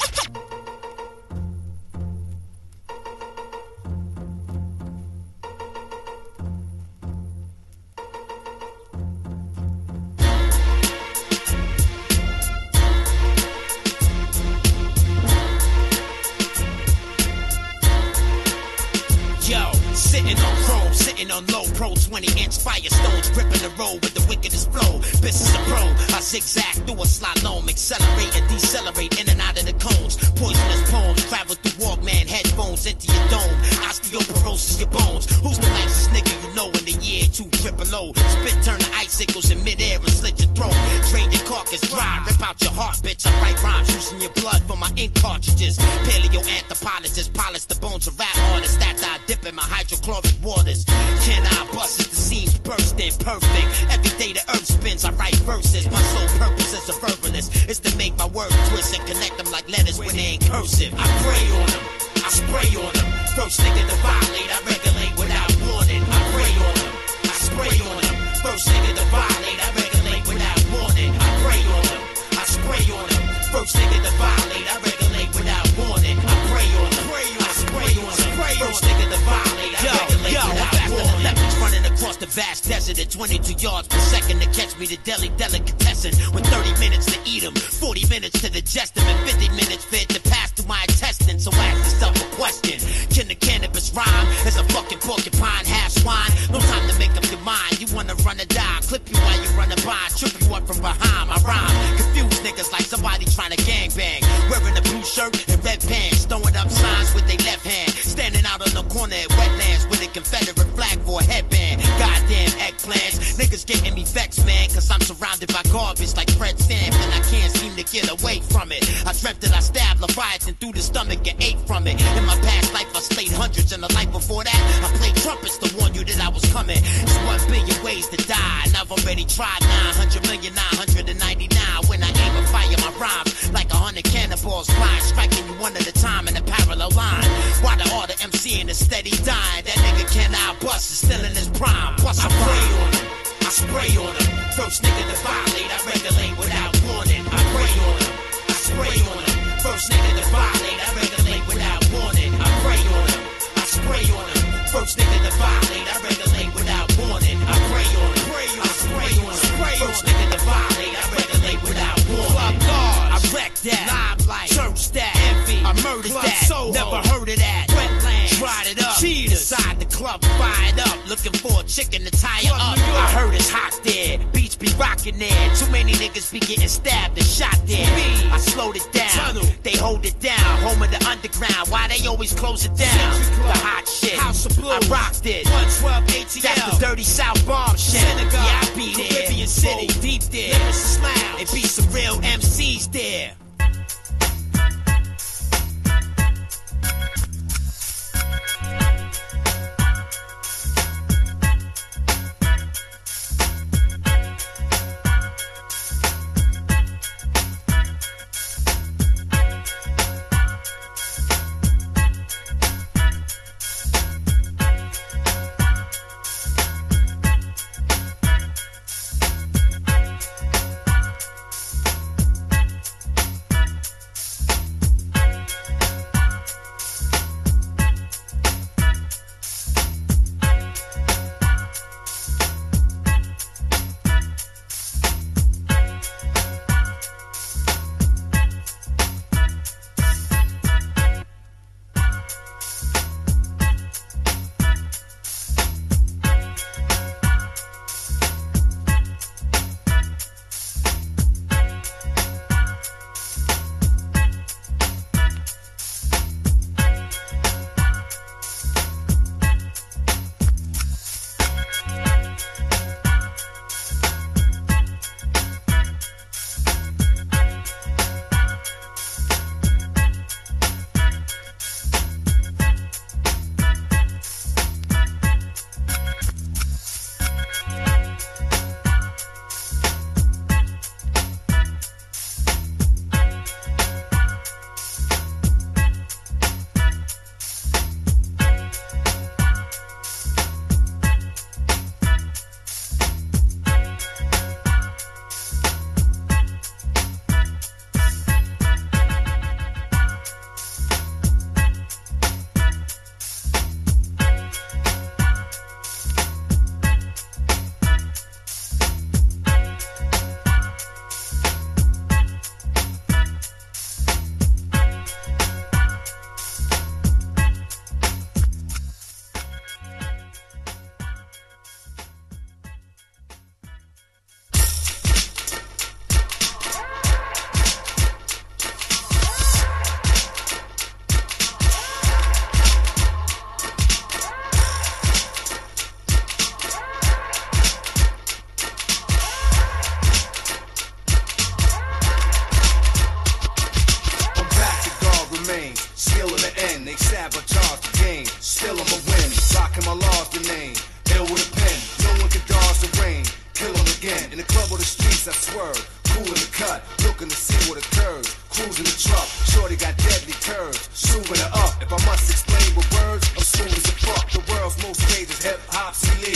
Sitting on chrome, sitting on low, pro twenty inch firestones, gripping the road with the wickedest flow. Business a pro, I zigzag through a slalom, accelerate and decelerate in and out of the cones. Poisonous poems travel through Walkman headphones into your dome. Osteoporosis your bones. Who's the nicest nigga you know in the year two triple O? Spit turn to icicles in midair and slit your throat. Drain your carcass dry, rip out your heart, bitch. I write rhymes using your blood for my ink cartridges. Paleoanthropologists polish the bones of rap artists that I dip in my hydrochloric waters. Can I bust it? The seams bursting perfect. Every day the earth spins, I write verses. My sole purpose as a verbalist is to make my words twist and connect them like letters when they ain't cursive. I pray on them, I spray on them. First nigga to violate, I regulate without warning. I pray on them, I spray on them. First nigga to violate, I regulate without warning. I pray on them, I spray on them. First nigga to violate, I regulate without warning. I pray on them, I spray on them. First nigga to violate, I regulate without warning. Leopards running across the vast desert at twenty-two yards per second to catch me, the deli delicatessen. With thirty minutes to eat them, forty minutes to digest them, and fifty minutes fit to pass through my intestines. So ask yourself a question. Can the cannabis rhyme as a fucking porcupine, half swine? No time to make up your mind. You wanna run or die? Clip you while you running by, trip you up from behind. My rhyme confuse niggas like somebody trying to gangbang. Wearing a blue shirt and red pants, throwing up signs with their left hand. Standing out on the corner at wetlands with a Confederate flag for a headband. Goddamn eggplants, niggas getting me vexed, man, cause I'm surrounded by garbage like Fred Sanford and I can't seem to get away from it. I dreamt that I stabbed Leviathan through the stomach and ate from it. In my past life I slayed hundreds, and the life before that I played trumpets to warn you that I was coming. It's one billion ways to die, and I've already tried nine hundred million nine hundred ninety-nine. When I aim and fire my rhymes like a hundred cannonballs flying, striking you one at a time in a parallel line. While the order MCing is steady dying, that nigga cannot bust is still in his prime. Bust I pray on him, I spray on him. First nigga to violate, I regulate without warning. I pray on him, I spray on him. First nigga to violate, I regulate without warning. I pray on him, I spray on him. First nigga to violate, I regulate without warning. I pray on him, I spray on him. First nigga to violate, I regulate without warning. Club guard, I wreck that. Limelight, church that. Envy, I murdered Club that. Soho. Never heard of that. Wetland, tried it up. Cheaters, inside the club, fired up. Looking for a chicken to tie her up. I heard it's hot there. Beats be rocking there. Too many niggas be getting stabbed and shot there. I slowed it down. Tunnel. They hold it down. Home of the underground. Why they always close it down? The hot shit. House of Blues. I rocked it. one twelve A T L. That's the dirty South bomb shit. Senegal. Yeah, I be there. Caribbean City. Roll deep there. Lyrics Lounge. It be some real M Cs there.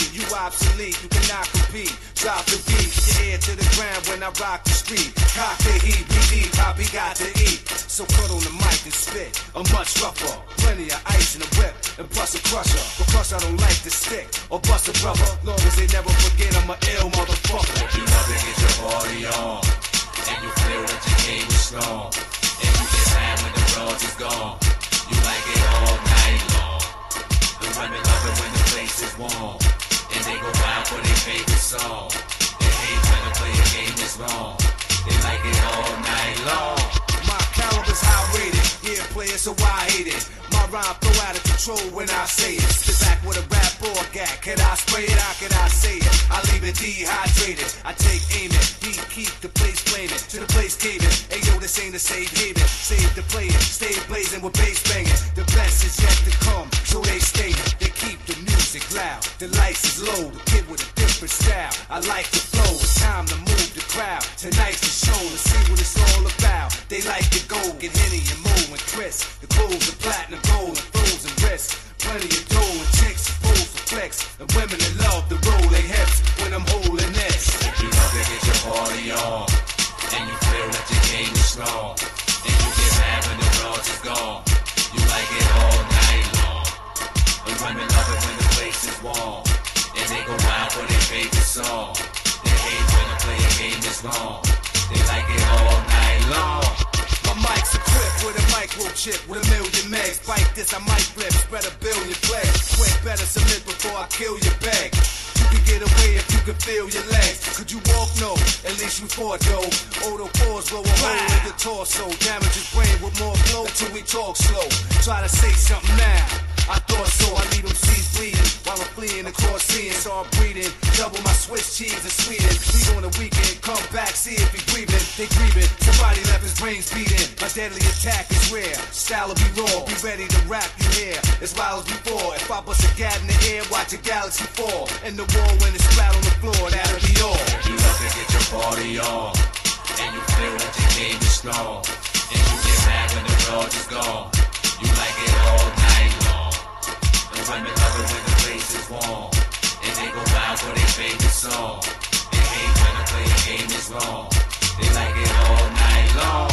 you obsolete, you cannot compete. Drop the beat, your ear to the ground when I rock the street. Cock the heat, we deep, Poppy got to eat. So cut on the mic and spit, I'm much rougher. Plenty of ice in the whip, and bust a crusher. Because I don't like to stick, or bust a brother. Long as they never forget I'm an ill motherfucker. You up and get your party on, and you feel that your game is strong. And you get mad when the drugs is gone. You like it all night long. The women love it when the place is warm, and they go wild for their favorite song. They hate when I play a game that's wrong. They like it all night long. My caliber's high rated, yeah, play it so I hate it. My rhyme throw out of control when I say it. Sit back with a rap or a gag. Can I spray it? How can I say it? I leave it dehydrated. I take aim it, beat keep the place flaming, to the place caving. Hey yo, this ain't a safe haven. Save the playing, stay blazing with bass banging. The best is yet to come, so they stay. They keep the music loud, the lights is low. The kid with a different style, I like the flow. It's time to move the crowd. Tonight's the show, let's see what it's all about. They like to go, get Henny and Mo and Chris. The clothes are platinum gold and throws and wrists. Plenty of dough and chicks, fools for flex. And women that love to roll their hips when I'm holding this. You love to get your party on, and you feel that your game is strong. And you get mad when the drugs is gone. You like it all night long. And women love it when the place is warm, and they go wild for their favorite song. They hate when I play a game that's wrong. They like it all night long. My mic's equipped with a microchip with a million megs. Bite this, I might flip, spread a billion flags. Quick, better submit before I kill your bag. You can get away if you can feel your legs. Could you walk? No, at least you fought though. Auto pause, blow a hole in your torso. Damage his brain with more flow till we talk slow. Try to say something now, I thought so. I leave them seeds bleeding while I'm fleeing across sea and start breathing. Double my Swiss cheese and Sweden. Leave on the weekend, come back, see if he breathing. They grieving, somebody left his brains beating. My deadly attack is rare, style will be raw. Be ready to rap you here, as wild as before. If I bust a gat in the air, watch a galaxy fall. And the war when it's flat on the floor, that'll be all. You love to get your party on, and you feel that your game is strong. And you get mad when the drugs is gone. You like it all night long. The women love it when the place is warm, and they go wild for their favorite song. They hate when I play a game that's wrong. They like it all night long.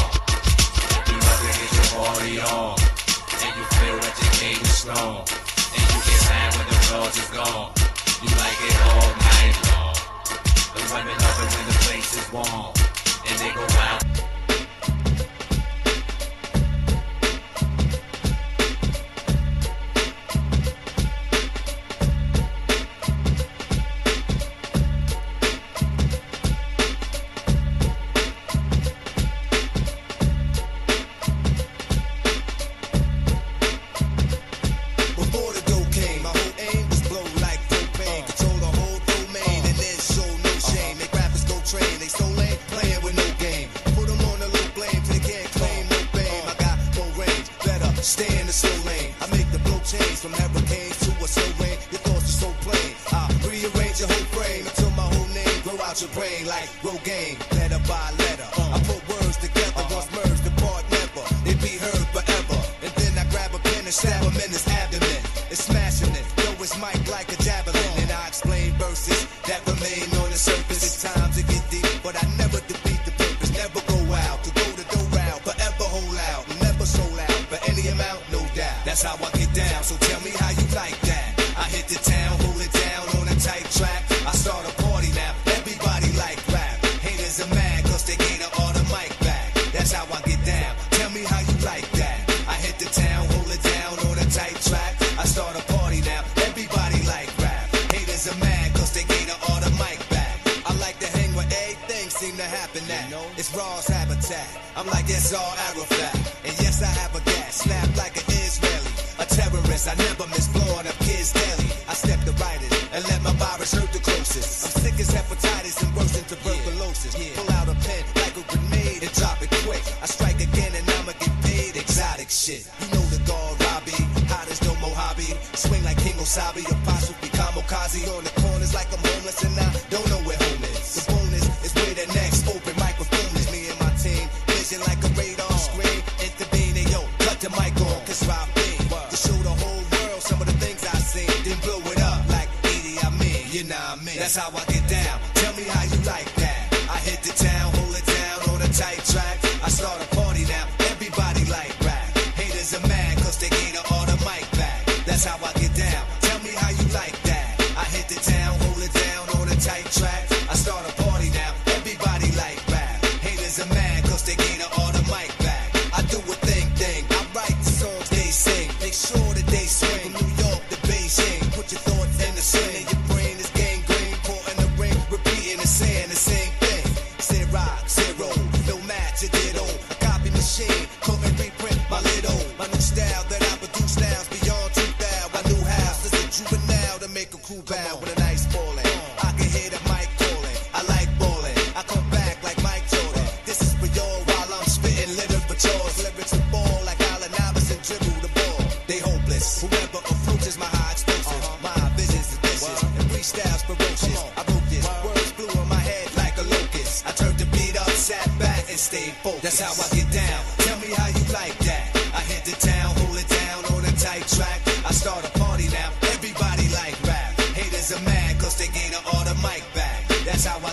You love to get your party on, and you feel that your game is strong. And you get mad when the drugs is gone. You like it all night long. The women love it when the place is warm, and they go wild. To show the whole world some of the things I seen, then blow it up like Edie I mean. you know what I mean? That's how I get down. Tell me how you like that. I hit the town, hold it down on a tight track. I start a party now, everybody like rap. Haters are mad cause they gave the all the mic back. That's how I get down. Tell me how you like that. I hit the town, hold it down on a tight track. I start a party now, everybody like rap. Haters are mad cause they gave the all the mic back. I do a thing thing, I write the songs they sing. Make sure that they swing from New York to Beijing. Put your thoughts in the sling, your brain is gangrene. Caught in the ring, repeating and saying the same thing. Say rock, zero, no match, it did all. A copy machine, couldn't reprint my little. My new style that I produce now is beyond two thousand. My new house is a juvenile to make a crew bow with a nice ballin'. I can hear the mic calling, I like ballin'. I come back like Mike Jordan. This is for y'all while I'm spitting literatures. Lyrics to ball like Allen Iverson dribble the ball. They hopeless, whoever approaches my high explosive. My visions is vicious, and freestyles ferocious. I wrote this, words flew in my head like a locust. I turned the beat up, sat back, and stayed focused. That's how I get down. Tell me how you like that. I hit the town, hold it down on a tight track. I start a party now, everybody like rap. Haters are mad cause they gave the all the mic back. That's how I